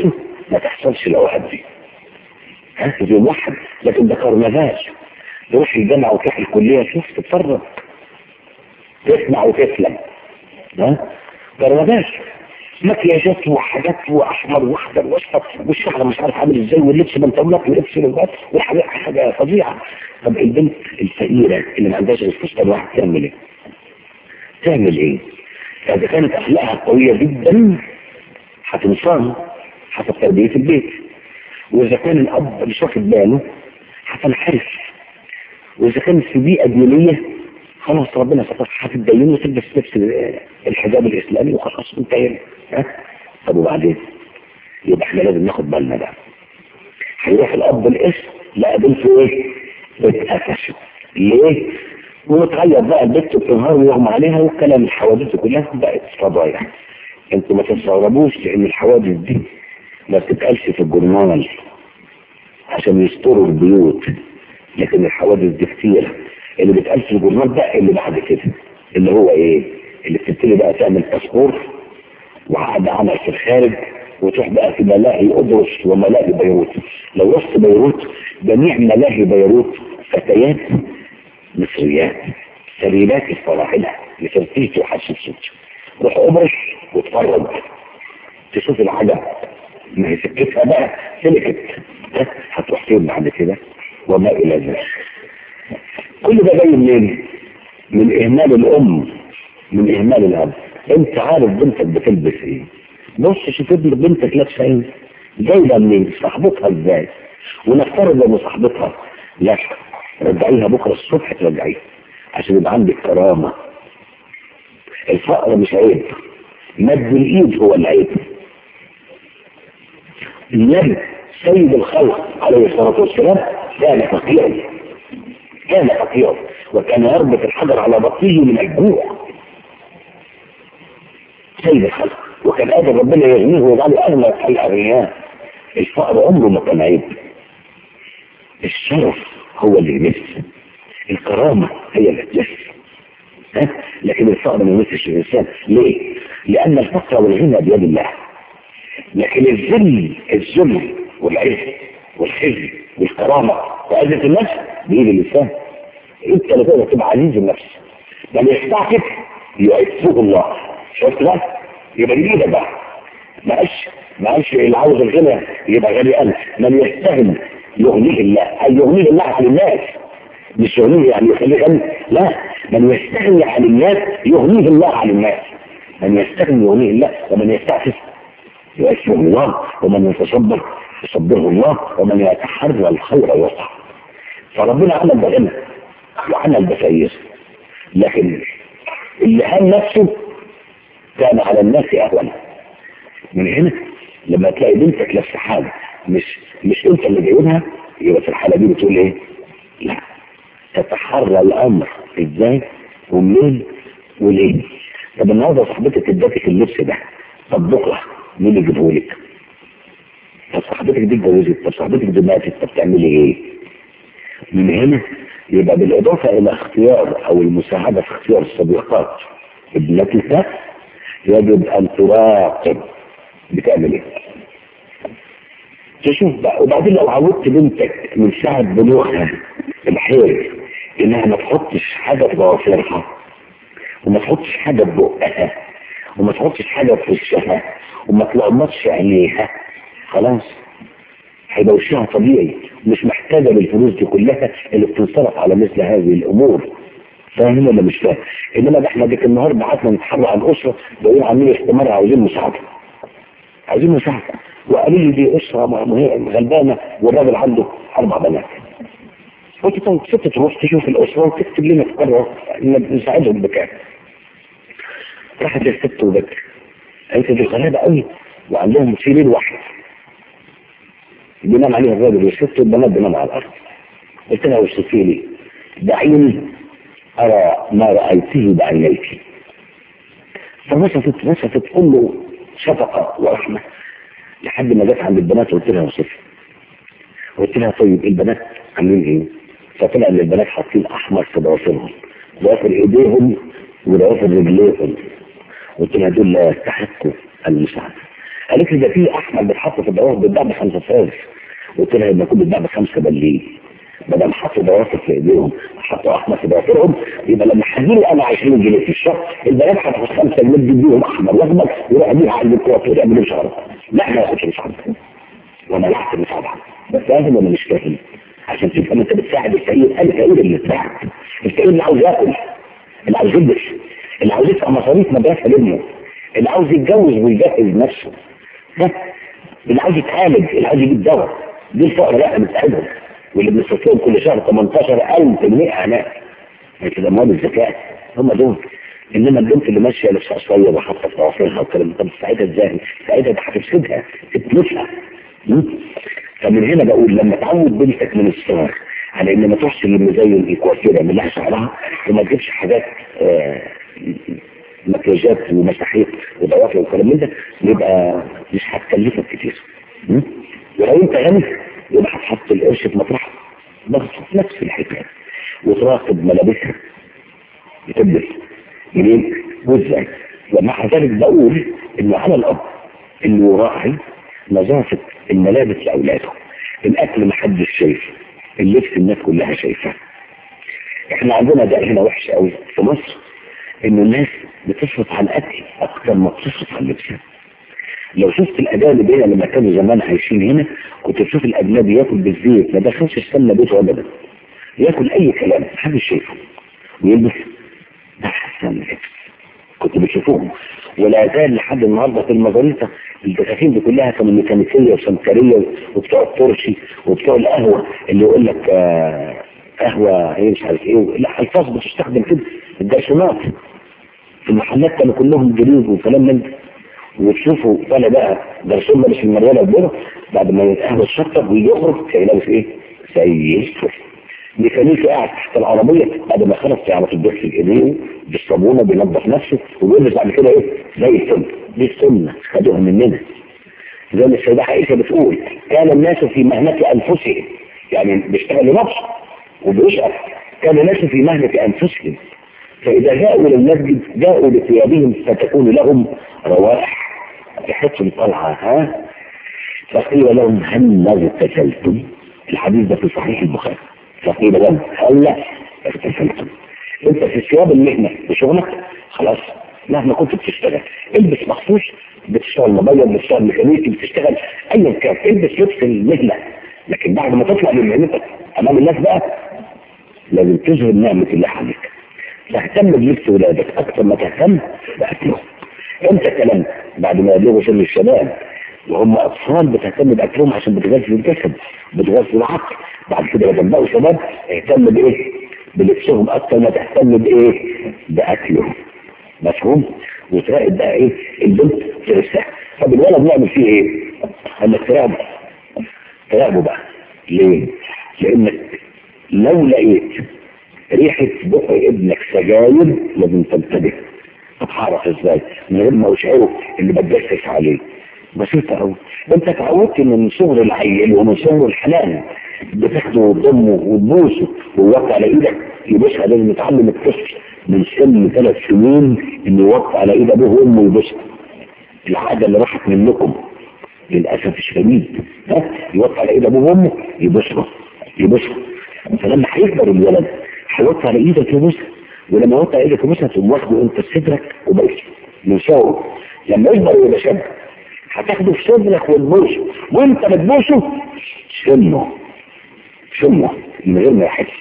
Speaker 1: ما تحصلش الاوقات دي. ها في واحد لكن ده كرنفال، تروح الجامعه وتروح الكليه شوف تتفرج تسمع وتسلم. ها كرنفال مكياجات وحاجات واحمر واخضر واصفر والشعر مش عارف عامل ازاي واللبس بنطلونات ولبس لغات وحاجه حاجه فظيعه. طب البنت الفقيره اللي ما عندهاش غير فستان واحد تعمل ايه؟ تعمل ايه؟ فاذا كانت اخلاقها قويه جدا هتنصان حسب تربيه البيت، واذا كان الاب مش واخد باله هتنحرف، واذا كانت في بيئه دينيه خلاص ربنا ستر هتتدين وتلبس لبس الحجاب الاسلامي وخلاص انتهينا. ها طب وبعدين؟ يبقى احنا لازم ناخد بالنا بقى. هيروح الاب الاسم لا بنته ايه؟ اتقفشت ليه؟ وتغير بقى البنت بتنهار ويغمى عليها والكلام الحوادث كلها بقت فضايح. انتوا ما تستغربوش لان الحوادث دي ما بتتقالش في الجورنال عشان يستروا البيوت، لكن الحوادث دي كتير اللي بتقال في الجورنال بقى اللي بعد كده اللي هو ايه؟ اللي بتبتدي بقى تعمل باسبور وعقد عمل في الخارج وتروح بقى في ملاهي قدرس وملاهي بيروت. لو رحت بيروت جميع ملاهي بيروت فتيات مصريات سليلات الفراعنه لترتيج وحشيشات. روح قبرص واتفرج تشوف العجب، ما هي سكتها بقى سلكت هتروح فين بعد كده وما الى ذلك. كل ده جاي منين؟ من اهمال الام، من اهمال الاب. انت عارف بنتك بتلبس ايه؟ بص شوف بنتك لابسه ايه؟ جايبه منين؟ صاحبتها ازاي؟ ونفترض ان صاحبتها لا رجعيها بكره الصبح ترجعيها عشان يبقى عندك كرامه. الفقر مش عيب، مد الايد هو العيب. النبي سيد الخلق عليه الصلاه والسلام كان فقيرا، كان فقيرا وكان يربط الحجر على بطنه من الجوع. سيد الخلق وكان قادر ربنا يغنيه ويجعله اغنى الاغنياء. الفقر عمره ما كان عيب، الشرف هو اللي يمس، الكرامه هي اللي تمس. ها لكن الفقر ما يمسش الانسان. ليه؟ لان الفقر والغنى بيد الله، لكن الذل الذل والعز والخزي والكرامه وعزه النفس بايد الانسان. انت اللي تقدر تبقى عزيز النفس. من يستعفف يعفه الله. شفت بقى؟ يبقى دي ايدك بقى. ما قالش ما قالش اللي عاوز الغنى يبقى غني قال من يستغني يغنيه الله، اي يغنيه الله عن الناس، مش يغنيه يعني يخليه غني، لا من يستغني عن الناس يغنيه الله عن الناس. من يستغني يغنيه الله ومن يستعفف يعفه الله ومن يتصبر يصبره الله ومن يتحرى الخير يسعى. فربنا عمل بغنى وعمل بخير، لكن اللي هان نفسه كان على الناس اهون. من هنا لما تلاقي بنتك لابسه حاجه مش مش انت اللي جايبها يبقى في الحاله دي بتقول ايه؟ لا تتحرى الامر ازاي ومنين وليه. طب النهارده صاحبتك ادتك اللبس ده، طب بكره مين اللي يجيبه لك؟ طب صاحبتك دي اتجوزت، طب صاحبتك دي ماتت، طب تعملي ايه؟ من هنا يبقى بالاضافه الى اختيار او المساعده في اختيار الصديقات ابنتك يجب ان تراقب بتعمل ايه. تشوف بقى. وبعدين لو عودت بنتك من ساعه بلوغها الحيل انها ما تحطش حاجه في ضوافرها وما تحطش حاجه في بقها وما تحطش حاجه في وشها وما تلقمطش عينيها، خلاص هيبقى وشها طبيعي، مش محتاجه للفلوس دي كلها اللي بتنصرف على مثل هذه الامور. فاهم ولا مش فاهم؟ انما ده احنا ديك النهار بعتنا نتحرك عن اسره بقول عاملين استمرار عاوزين مساعده، عايزين مساعده، وقالوا لي دي اسره غلبانه والراجل عنده اربع بنات. قلت طيب ست تروح تشوف الاسره وتكتب لنا تقرر نساعدهم بكام. راحت الست وبكت قالت دي غلابه قوي وعندهم سرير واحد بينام عليه الراجل والست والبنات بينام على الارض. قلت لها وصفي لي دعيني ارى ما رايته بعينيك. فوصفت وصفت تقول له شفقه ورحمه لحد ما جت عند البنات وقلت لها وصفي. قلت لها طيب البنات عاملين ايه؟ فطلع ان البنات حاطين احمر في ضوافرهم، ضوافر ايديهم وضوافر رجليهم. قلت لها دول لا يستحقوا المساعده. قالت لي ده في احمد بيتحط في الدوافر بيتباع بخمسة فاز. قلت لها لما يكون بيتباع بخمسة بليه بدل حطوا دوافر في ايديهم حطوا احمر في دوافرهم، يبقى لما هديله انا عشرين جنيه في الشهر البنات هتاخد خمسة جنيه تديهم احمر واخضر ويروح بيها عند الكوافير يعملوا شعرهم. لا ما ياخدش مساعده وانا لحت مساعده بس لازم ولا مش فاهم عشان تفهم انت بتساعد الفقير. انا فقير اللي بتساعد الفقير اللي عاوز ياكل اللي عاوز يلبس اللي عاوز يدفع مصاريف مدرسه لابنه اللي عاوز يتجوز ويجهز نفسه ده اللي عاوز يتعالج اللي عاوز يجيب دواء. دي الفقراء لا بتساعدهم واللي بنصرف لهم كل شهر ثمانية عشر ألف جنيه اعناء في اموال الزكاه هم دول. انما البنت اللي ماشيه لابسه قصير وحاطه في ضوافرها والكلام ده تساعدها ازاي؟ تساعدها ده هتفسدها تتلفها. فمن هنا بقول لما تعود بنتك من الصغر على ان ما تروحش للمزين الكوافيره من لها شعرها وما تجيبش حاجات آه مكياجات ومساحيق وضوافر والكلام من ده يبقى مش هتكلفك كتير. ولو انت غني يبقى هتحط القرش في مطرحه بس نفس الحكايه وتراقب ملابسها بتلبس منين وازاي. ومع ذلك بقول انه على الاب انه يراعي نظافه الملابس لاولاده. الاكل محدش شايفه اللبس الناس كلها شايفاه. احنا عندنا ده هنا وحش قوي في مصر انه الناس بتصرف على الاكل اكتر ما بتصرف على اللبس. لو شفت الاجانب هنا لما كانوا زمان عايشين هنا كنت تشوف الاجنبي ياكل بالزيت ما دخلش السمنه بيته ابدا ياكل اي كلام محدش شايفه ويلبس احسن لبس كنت بتشوفوهم. ولا زال لحد النهارده في المزاريطه الدكاكين دي كلها كانوا ميكانيكيه وسمكريه وبتوع الترشي وبتوع القهوه اللي يقول لك آه قهوه ايه مش عارف ايه لا الفاظ بتستخدم كده الدرسونات في المحلات كانوا كلهم جريج وكلام من ده. وتشوفوا ولا بقى درسون مالش المريالة وبيره بعد ما يتقهوى الشطب ويجي يخرج تلاقي لابس ايه؟ زي الفل. ميكانيكي قاعد تحت العربيه بعد ما خلص يعرف يغسل ايديه بالصابونه بينظف نفسه ويلبس بعد كده ايه؟ زي الفل. دي السنه خدوها مننا. زي ما السيده عائشه بتقول كان الناس في مهنه انفسهم يعني بيشتغل لنفسه وبيشقى كان الناس في مهنه انفسهم فإذا جاءوا للمسجد جاءوا بثيابهم فتكون لهم روائح ريحتهم طالعة ها فقيل لهم هل اغتسلتم؟ الحديث ده في صحيح البخاري. فقيل لهم هل اغتسلتم؟ انت في ثياب المهنة بشغلك خلاص مهما كنت بتشتغل البس مخصوص بتشتغل مبيض بتشتغل ميكانيكي بتشتغل ايا كان البس لبس المهنة لكن بعد ما تطلع من مهنتك امام الناس بقى لازم تظهر نعمة الله عليك. تهتم بلبس ولادك اكثر ما تهتم باكلهم. انت كلام بعد ما يبلغوا سن الشباب وهم اطفال بتهتم باكلهم عشان بتغذي الجسد بتغذي العقل. بعد كده لما بقوا شباب اهتم بايه؟ بلبسهم اكثر ما تهتم بايه؟ باكلهم. مفهوم؟ وتراقب بقى ايه؟ البنت في لبسها. طب الولد نعمل فيه ايه؟ انك تراقبه تراقبه بقى. ليه؟ لانك لو لقيت ريحة بق ابنك سجاير لازم تنتبه. تتحرك ازاي؟ من غير ما اشعره اللي بتجسس عليه. بسيطة قوي. انت اتعودت من صغر العيل ومن صغر الحنان بتاخده وتضمه وتبوسه ويوقع على ايدك يبوسها. لازم يتعلم الطفل من سن ثلاث سنين انه يوقع على ايد ابوه وامه ويبوسها. العادة اللي راحت منكم للاسف الشديد ها يوقع على ايد ابوه وامه يبوسها يبوسها. فلما هيكبر الولد هيوقع على ايدك يبوسها ولما يوقع على ايدك يبوسها تقوم واخده انت في صدرك وبوسه من صغره. لما يكبر ويبقى شاب هتاخده في صدرك وتبوسه وانت بتبوسه شمه شمه من غير ما يحس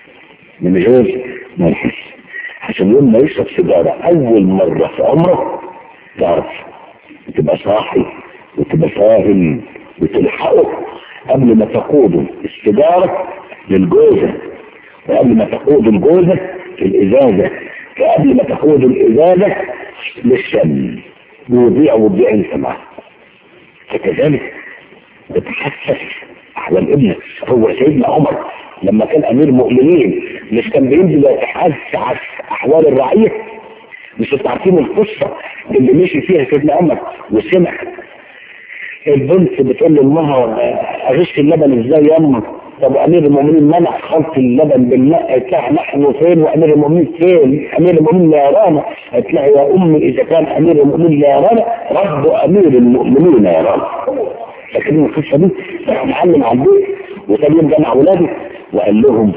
Speaker 1: من غير ما يحس عشان يوم ما يشرب سيجاره اول مره في عمره تعرف وتبقى صاحي وتبقى فاهم وتلحقه قبل ما تقوده السيجاره للجوزه وقبل ما تقود الجوزة في الإزازة وقبل ما تقود الإزازة للشم ويضيع ويضيع انت معه. فكذلك بتحسس أحوال ابنك. هو سيدنا عمر لما كان أمير مؤمنين مش كان بينزل يتحسس أحوال الرعية؟ مش عارفين القصة اللي مشي فيها سيدنا عمر وسمع البنت بتقول لامها اغش اللبن ازاي يا امك طب امير المؤمنين منع خلط اللبن بالماء بتاع نحن فين وامير المؤمنين فين؟ امير المؤمنين لا يرانا. هتلاقي يا امي اذا كان امير المؤمنين لا يرانا رب امير المؤمنين يرانا. لكن القصه دي راح معلم على البيت وتاني يوم جمع اولاده وقال لهم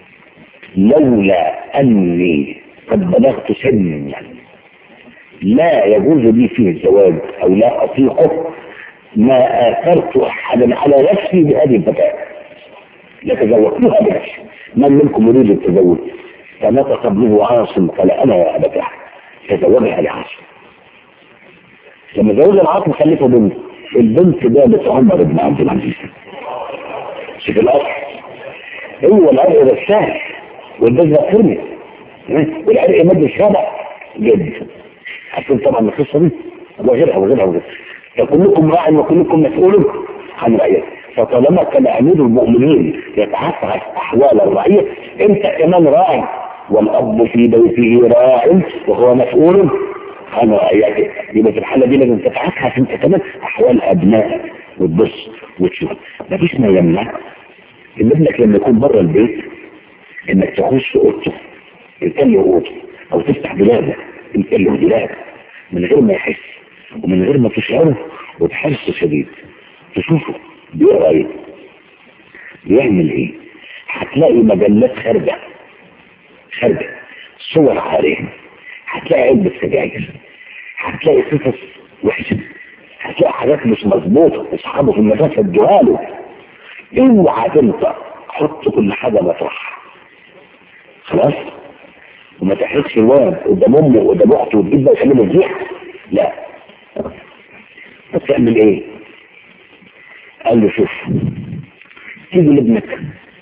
Speaker 1: لولا اني قد بلغت سنا لا يجوز لي فيه الزواج او لا اطيقه ما اثرت احدا على نفسي بهذه الفتاه لتزوجتها بنفسي. من منكم يريد التزوج؟ فنطق ابنه عاصم قال انا يا ابتاه تزوجها لعاصم. لما زوج العاصم خلفه بنت، البنت جابت عمر بن عبد العزيز. شوف الاصل هو العرق ده السهل والبذره ترمي والعرق مد الشارع جد. عشان طبعا القصه دي وغيرها وغيرها وغيرها. فكلكم راع وكلكم مسؤول عن رعيته. فطالما كان امير المؤمنين يتعفف احوال الرعيه انت كمان راعي، والاب في بيته راع وهو مسؤول عن رعيته. يبقى في الحاله دي لازم تتعفف انت كمان احوال ابنائك وتبص وتشوف. مفيش ما يمنع ان ابنك لما يكون بره البيت انك تخش اوضته تملي اوضته او تفتح دولابه تملي دولابه من غير ما يحس ومن غير ما تشعره وبحرص شديد تشوفه بيقرا ايه بيعمل ايه. هتلاقي مجلات خارجه خارجه صور عاريه، هتلاقي علبه سجاير، هتلاقي قصص وحشه، هتلاقي حاجات مش مظبوطه اصحابه في المدرسه ادوها له. اوعى تنطق، حط كل حاجه مطرحها خلاص وما تحرجش الواد قدام امه وقدام اخته وتجيب بقى يكلموا الزيح. لا بتعمل ايه؟ قال له شوف تيجي لابنك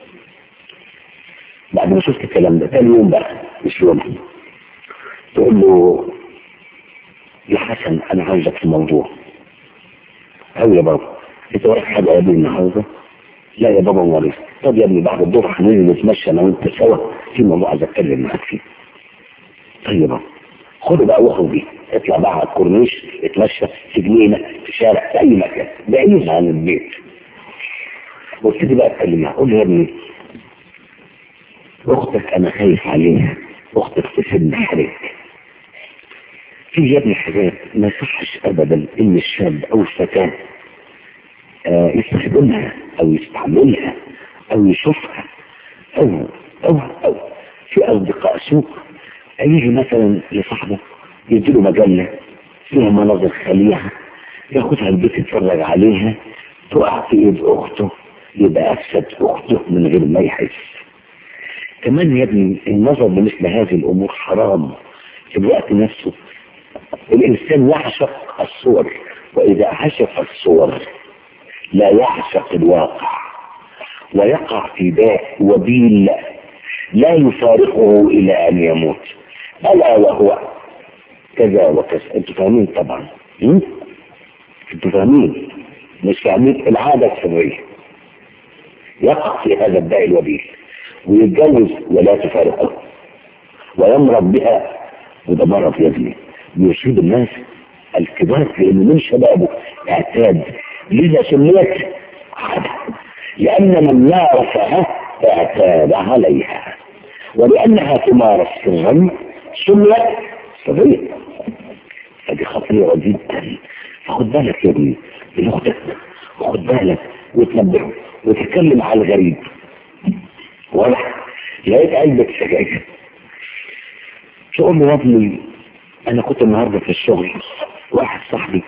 Speaker 1: بعد ما شفت الكلام ده تاني يوم بقى مش يوم تقول له يا حسن انا عايزك في موضوع. قال يا بابا انت وراك حاجه يا ابني النهارده؟ لا يا بابا وريك. طب يا ابني بعد الظهر هننزل نتمشى انا وانت سوا في موضوع عايز اتكلم معاك فيه. طيب يا بابا خده بقى واخد بيه اطلع بقى على الكورنيش اتمشى في جنينه في شارع في اي مكان بعيد عن البيت وابتدي بقى اتكلم معاه. قول له يا ابني اختك انا خايف عليها، اختك في سن حرج. في يا ابني حاجات ما يصحش ابدا ان الشاب او الفتاه آه يستخدمها او يستعملها او يشوفها او او او في اصدقاء سوء يجي مثلا لصاحبه يديله مجله فيها مناظر خليعه ياخدها البيت يتفرج عليها تقع في ايد اخته يبقى افسد اخته من غير ما يحس. كمان يا ابني النظر لمثل هذه الامور حرام في الوقت نفسه. الانسان يعشق الصور واذا عشق الصور لا يعشق الواقع ويقع في داء وبيل لا يفارقه الى ان يموت. الا وهو كذا وكذا. انتوا فاهمين طبعا؟ انتوا فاهمين؟ مش فاهمين العاده السريه. يقع في هذا الداء الوبيل ويتجوز ولا تفارقه ويمرض بها. وده مرض يا ابني بيصيب الناس الكبار لانه من شبابه اعتاد. لذا سميت عاده لان من مارسها اعتاد عليها ولانها تمارس في الغم سميت صغيره. فدي خطيره جدا. فخد بالك يا ابني من اختك وخد بالك وتنبهه وتتكلم على الغريب. واضح؟ لقيت علبه سجاير تقول له يا ابني انا كنت النهارده في الشغل واحد صاحبي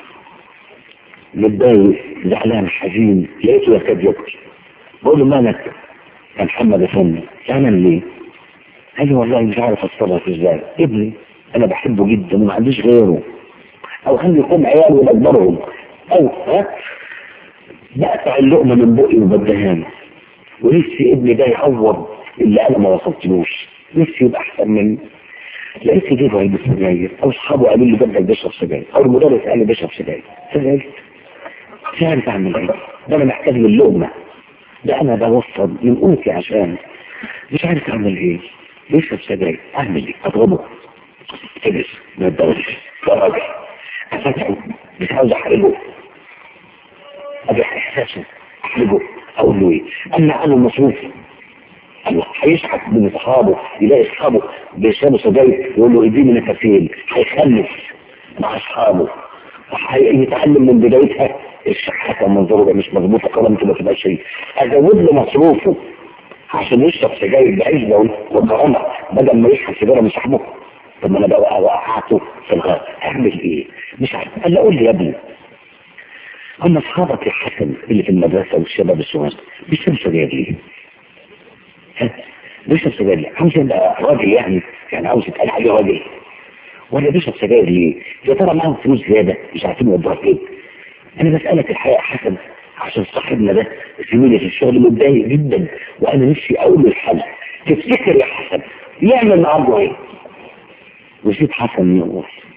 Speaker 1: متضايق زعلان حزين لقيته يكاد يبكي. بقول له مالك يا محمد افندي زعلان ليه؟ قال لي والله مش عارف اتصرف ازاي. ابني انا بحبه جدا وما عنديش غيره او خلي يكون عيال وبكبرهم او ها بقطع اللقمه من بقي وبديها له ونفسي ابني ده يعوض اللي انا ما وصلتلوش، نفسي يبقى احسن مني. لقيت جيبه علبه سجاير او اصحابه قالوا لي بدك بيشرب سجاير او المدرس قال لي بيشرب سجاير. سجاير مش عارف اعمل ايه. ده انا محتاج للقمه، ده انا بوفر من قوتي عشان مش عارف اعمل ايه. بيشرب سجاير اعمل ايه؟ اضربه تجلس ما تدورش فرج افتحه مش عاوز احرجه ابيح احساسه احرجه اقول له ايه؟ امنع عنه المصروف؟ الله هيشحت من اصحابه، يلاقي اصحابه بيشربوا سجاير يقول له اديني نفسين، هيخلف مع اصحابه، هيتعلم من بدايتها الشحاته. منظره ده مش مظبوط، كرامته ما تبقاش شيء. ازود له مصروفه عشان يشرب سجاير بعزه وكرامه بدل ما يشرب سيجاره من صاحبه. طب ما انا بقى وقعته في الغار، اعمل ايه؟ مش عارف. قال له قول لي يا ابني، هم اصحابك يا حسن اللي في المدرسه والشباب الصغار بيشربوا سجاير ليه؟ ها؟ بيشرب سجاير ليه؟ عاوز يبقى راجل يعني، يعني عاوز يتقال عليه راجل، ولا بيشرب سجاير ليه؟ يا ترى معاهم فلوس زياده مش عارفين يوضحوا فين؟ انا بسالك الحقيقه يا حسن عشان صاحبنا ده زميلي في الشغل متضايق جدا، وانا نفسي اقول له الحل. تفتكر يا حسن يعمل معاه ايه؟ وزيد حسن يقول